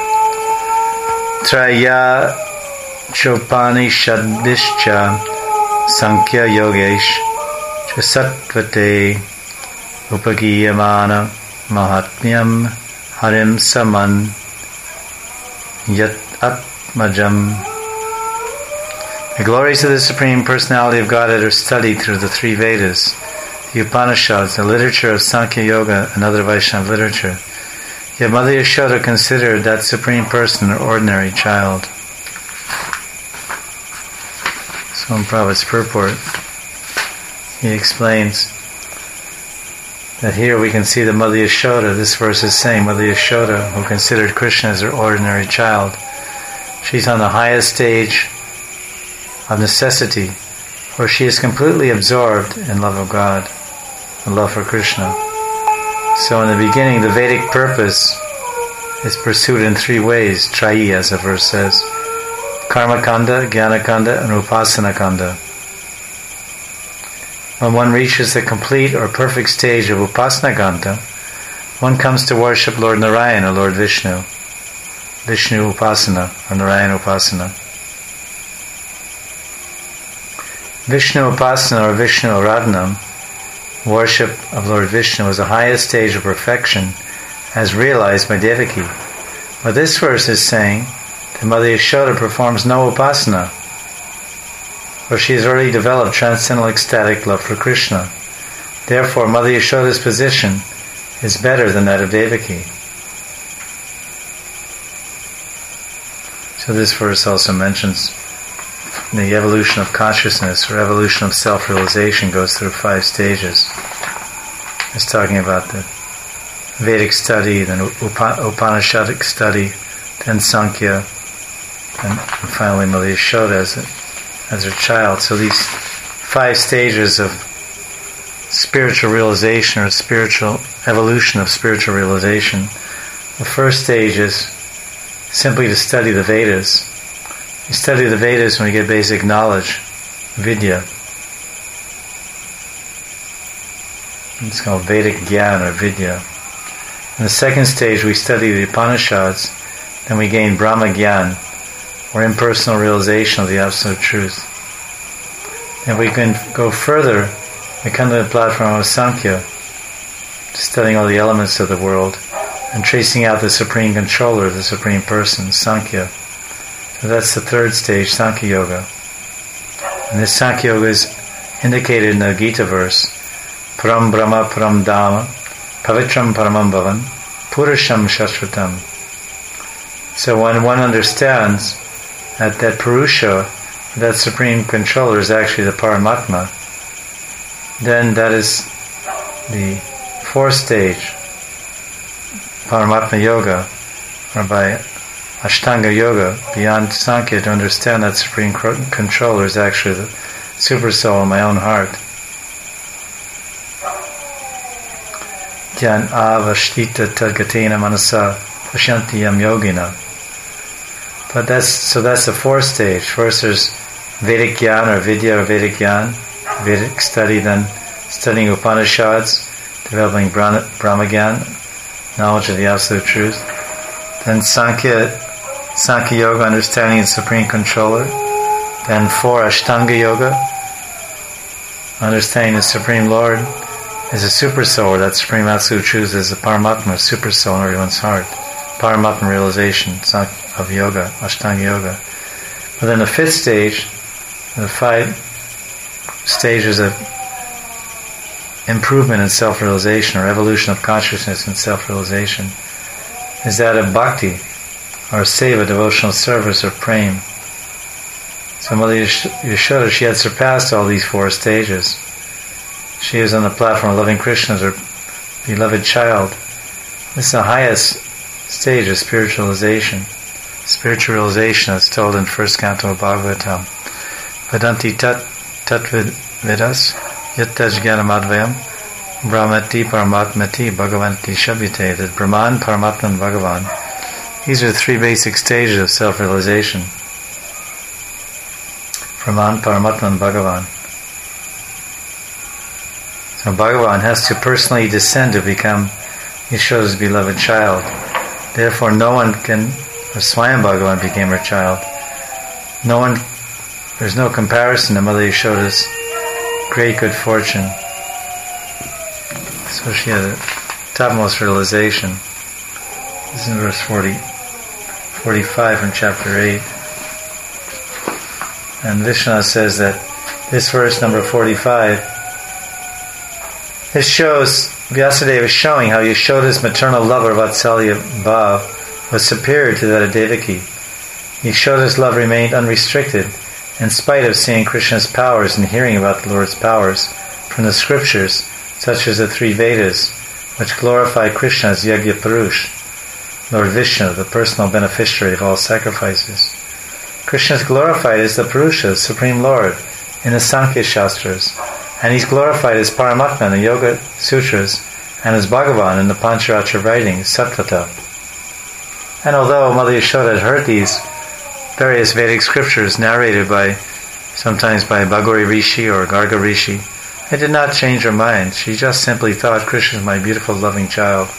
Traya Chopani Shadishcha Sankhya Yogesh Chasatvate Upagiyamana Mahatmyam Harim Saman Yat Atmajam. The glories of the Supreme Personality of Godhead are studied through the three Vedas, the Upanishads, the literature of Sankhya Yoga, and other Vaishnava literature. Yet Mother Yashoda considered that Supreme Person an ordinary child. So in Prabhupada's purport, he explains that here we can see that Mother Yashoda, this verse is saying, Mother Yashoda, who considered Krishna as her ordinary child, she's on the highest stage of necessity, where she is completely absorbed in love of God, and love for Krishna. So in the beginning, the Vedic purpose is pursued in three ways, Trayi, as the verse says, Karma Kanda, Jnana Kanda, and Upasana Kanda. When one reaches the complete or perfect stage of Upasana Kanda, one comes to worship Lord Narayana or Lord Vishnu, Vishnu Upasana or Narayana Upasana. Vishnu Upasana or Vishnu Aradhanam, worship of Lord Vishnu, is the highest stage of perfection as realized by Devaki. But this verse is saying that Mother Yashoda performs no upasana, for she has already developed transcendental ecstatic love for Krishna. Therefore, Mother Yashoda's position is better than that of Devaki. So this verse also mentions the evolution of consciousness or evolution of self-realization goes through five stages. It's talking about the Vedic study, then Upanishadic study, then Sankhya, and finally Mother Yashoda as, a, as her child. So these five stages of spiritual realization or spiritual evolution of spiritual realization. The first stage is simply to study the Vedas. You study the Vedas when you get basic knowledge, Vidya. It's called Vedic Gyan or Vidya. In the second stage, we study the Upanishads, then we gain Brahma Gyan, or impersonal realization of the Absolute Truth. And we can go further, we come to the platform of Sankhya, studying all the elements of the world, and tracing out the Supreme Controller, the Supreme Person, Sankhya. So that's the third stage, Sankhya Yoga. And this Sankhya Yoga is indicated in the Gita verse, Param Brahma Param Dhamma Pavitram Paramam Bhavan Purusham Shashvatam. So when one understands that that Purusha, that Supreme Controller, is actually the Paramatma, then that is the fourth stage, Paramatma Yoga, or by Ashtanga Yoga, beyond Sankhya, to understand that Supreme Controller is actually the Super Soul in my own heart. Dhyan avashtita tadgatena manasa pashyantiyam yogina. But that's, so that's the fourth stage. First there's Vedic Gyan or Vidya or Vedic Gyan, Vedic study, then studying Upanishads, developing Brahmagyan, knowledge of the Absolute Truth. Then Sankhya, Sankhya Yoga, understanding the Supreme Controller. Then four, Ashtanga Yoga, understanding the Supreme Lord is a super soul, or that Supreme Absolute Truth is a Paramatma, super soul in everyone's heart. Paramatma realization of yoga, Ashtanga Yoga. But then the fifth stage, the five stages of improvement in self-realization, or evolution of consciousness and self-realization, is that of bhakti, or seva, devotional service, or prema. So Mother Yashoda, she had surpassed all these four stages. She was on the platform of loving Krishna as her beloved child. This is the highest stage of spiritualization. Spiritualization is told in first canto of Bhagavatam. Vedanti tat tatvid vidas yattaj jnanamadvayam brahmati paramatmati bhagavanti shabhyate. That Brahman, Paramatman, Bhagavan. These are the three basic stages of self-realization. Brahman, Paramatman, Bhagavan. So Bhagavan has to personally descend to become Yashoda's beloved child. Therefore no one can, or Swayam Bhagavan became her child. No one, there's no comparison to Mother Yashoda's great good fortune. So she had a topmost realization. This is in verse forty, forty-five from chapter eight. And Vishnu says that this verse, number forty-five, this shows, Vyasadeva is showing how Yashoda's maternal love, or Vatsalya Bhav, was superior to that of Devaki. Yashoda's love remained unrestricted in spite of seeing Krishna's powers and hearing about the Lord's powers from the scriptures, such as the three Vedas, which glorify Krishna as Yagya Purush, Lord Vishnu, the personal beneficiary of all sacrifices. Krishna is glorified as the Purusha, Supreme Lord, in the Sankhya Shastras, and he's glorified as Paramatma in the Yoga Sutras, and as Bhagavan in the Pancharatra writings, Saptata. And although Mother Yashoda had heard these various Vedic scriptures narrated by, sometimes by Bhagori Rishi or Garga Rishi, it did not change her mind. She just simply thought, Krishna is my beautiful, loving child.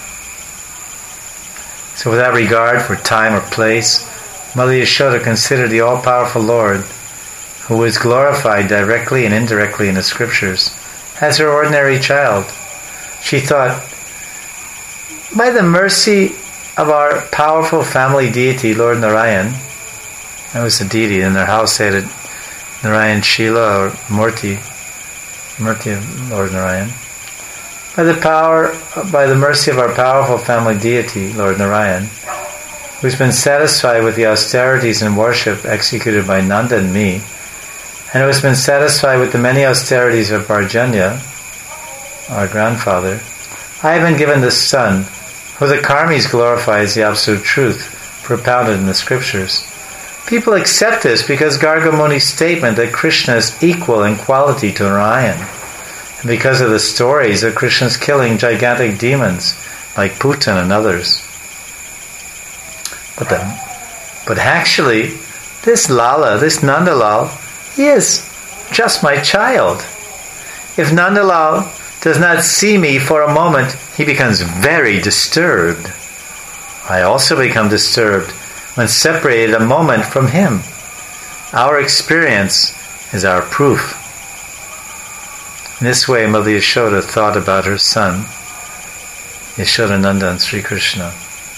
So without regard for time or place, Mother Yashoda considered the all-powerful Lord, who is glorified directly and indirectly in the scriptures, as her ordinary child. She thought, by the mercy of our powerful family deity, Lord Narayan, that was the deity, in their house they had Narayan Shila or Murti, Murti of Lord Narayan. By the power, by the mercy of our powerful family deity, Lord Narayan, who's been satisfied with the austerities and worship executed by Nanda and me, and who has been satisfied with the many austerities of Parjanya, our grandfather, I have been given this son, who the Karmis glorify as the absolute truth, propounded in the scriptures. People accept this because Garga Muni's statement that Krishna is equal in quality to Narayan, and because of the stories of Krishna's killing gigantic demons like Putan and others. But then, but actually, this Lala, this Nandalal, he is just my child. If Nandalal does not see me for a moment, he becomes very disturbed. I also become disturbed when separated a moment from him. Our experience is our proof. In this way, Mother Yashoda thought about her son, Yashodananda and Sri Krishna.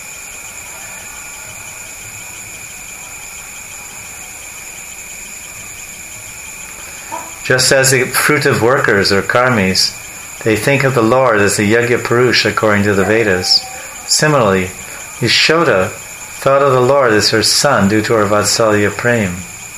Just as the fruitive workers or karmis, they think of the Lord as the Yagya Purush according to the Vedas. Similarly, Yashoda thought of the Lord as her son due to her Vatsalya Prem.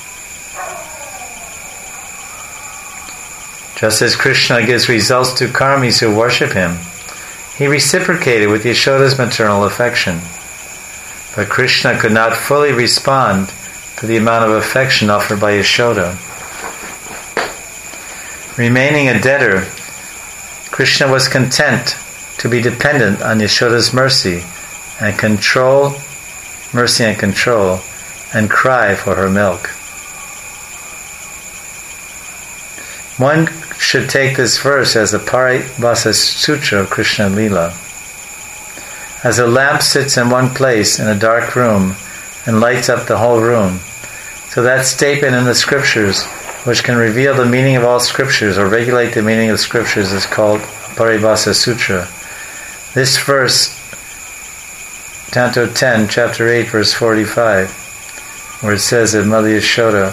Just as Krishna gives results to karmis who worship him, he reciprocated with Yashoda's maternal affection. But Krishna could not fully respond to the amount of affection offered by Yashoda. Remaining a debtor, Krishna was content to be dependent on Yashoda's mercy and control, mercy and control, and cry for her milk. One should take this verse as the Paribhasa Sutra of Krishna Lila. As a lamp sits in one place in a dark room and lights up the whole room, so that statement in the scriptures, which can reveal the meaning of all scriptures or regulate the meaning of scriptures, is called Paribhasa Sutra. This verse, Canto ten, Chapter eight, verse forty-five, where it says that Mother Yashoda,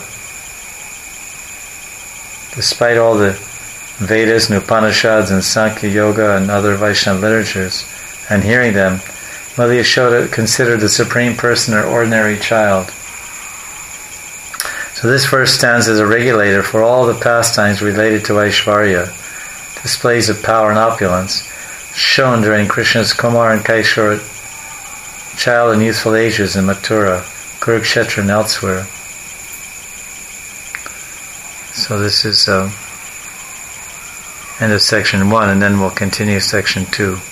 despite all the Vedas and Upanishads and Sankhya Yoga and other Vaishnava literatures, and hearing them, Mother Yashoda considered the Supreme Person her ordinary child. So this verse stands as a regulator for all the pastimes related to Aishvarya, displays of power and opulence, shown during Krishna's Kumar and Kaishora child and youthful ages in Mathura, Kurukshetra and elsewhere. So this is uh, end of section one, and then we'll continue section two.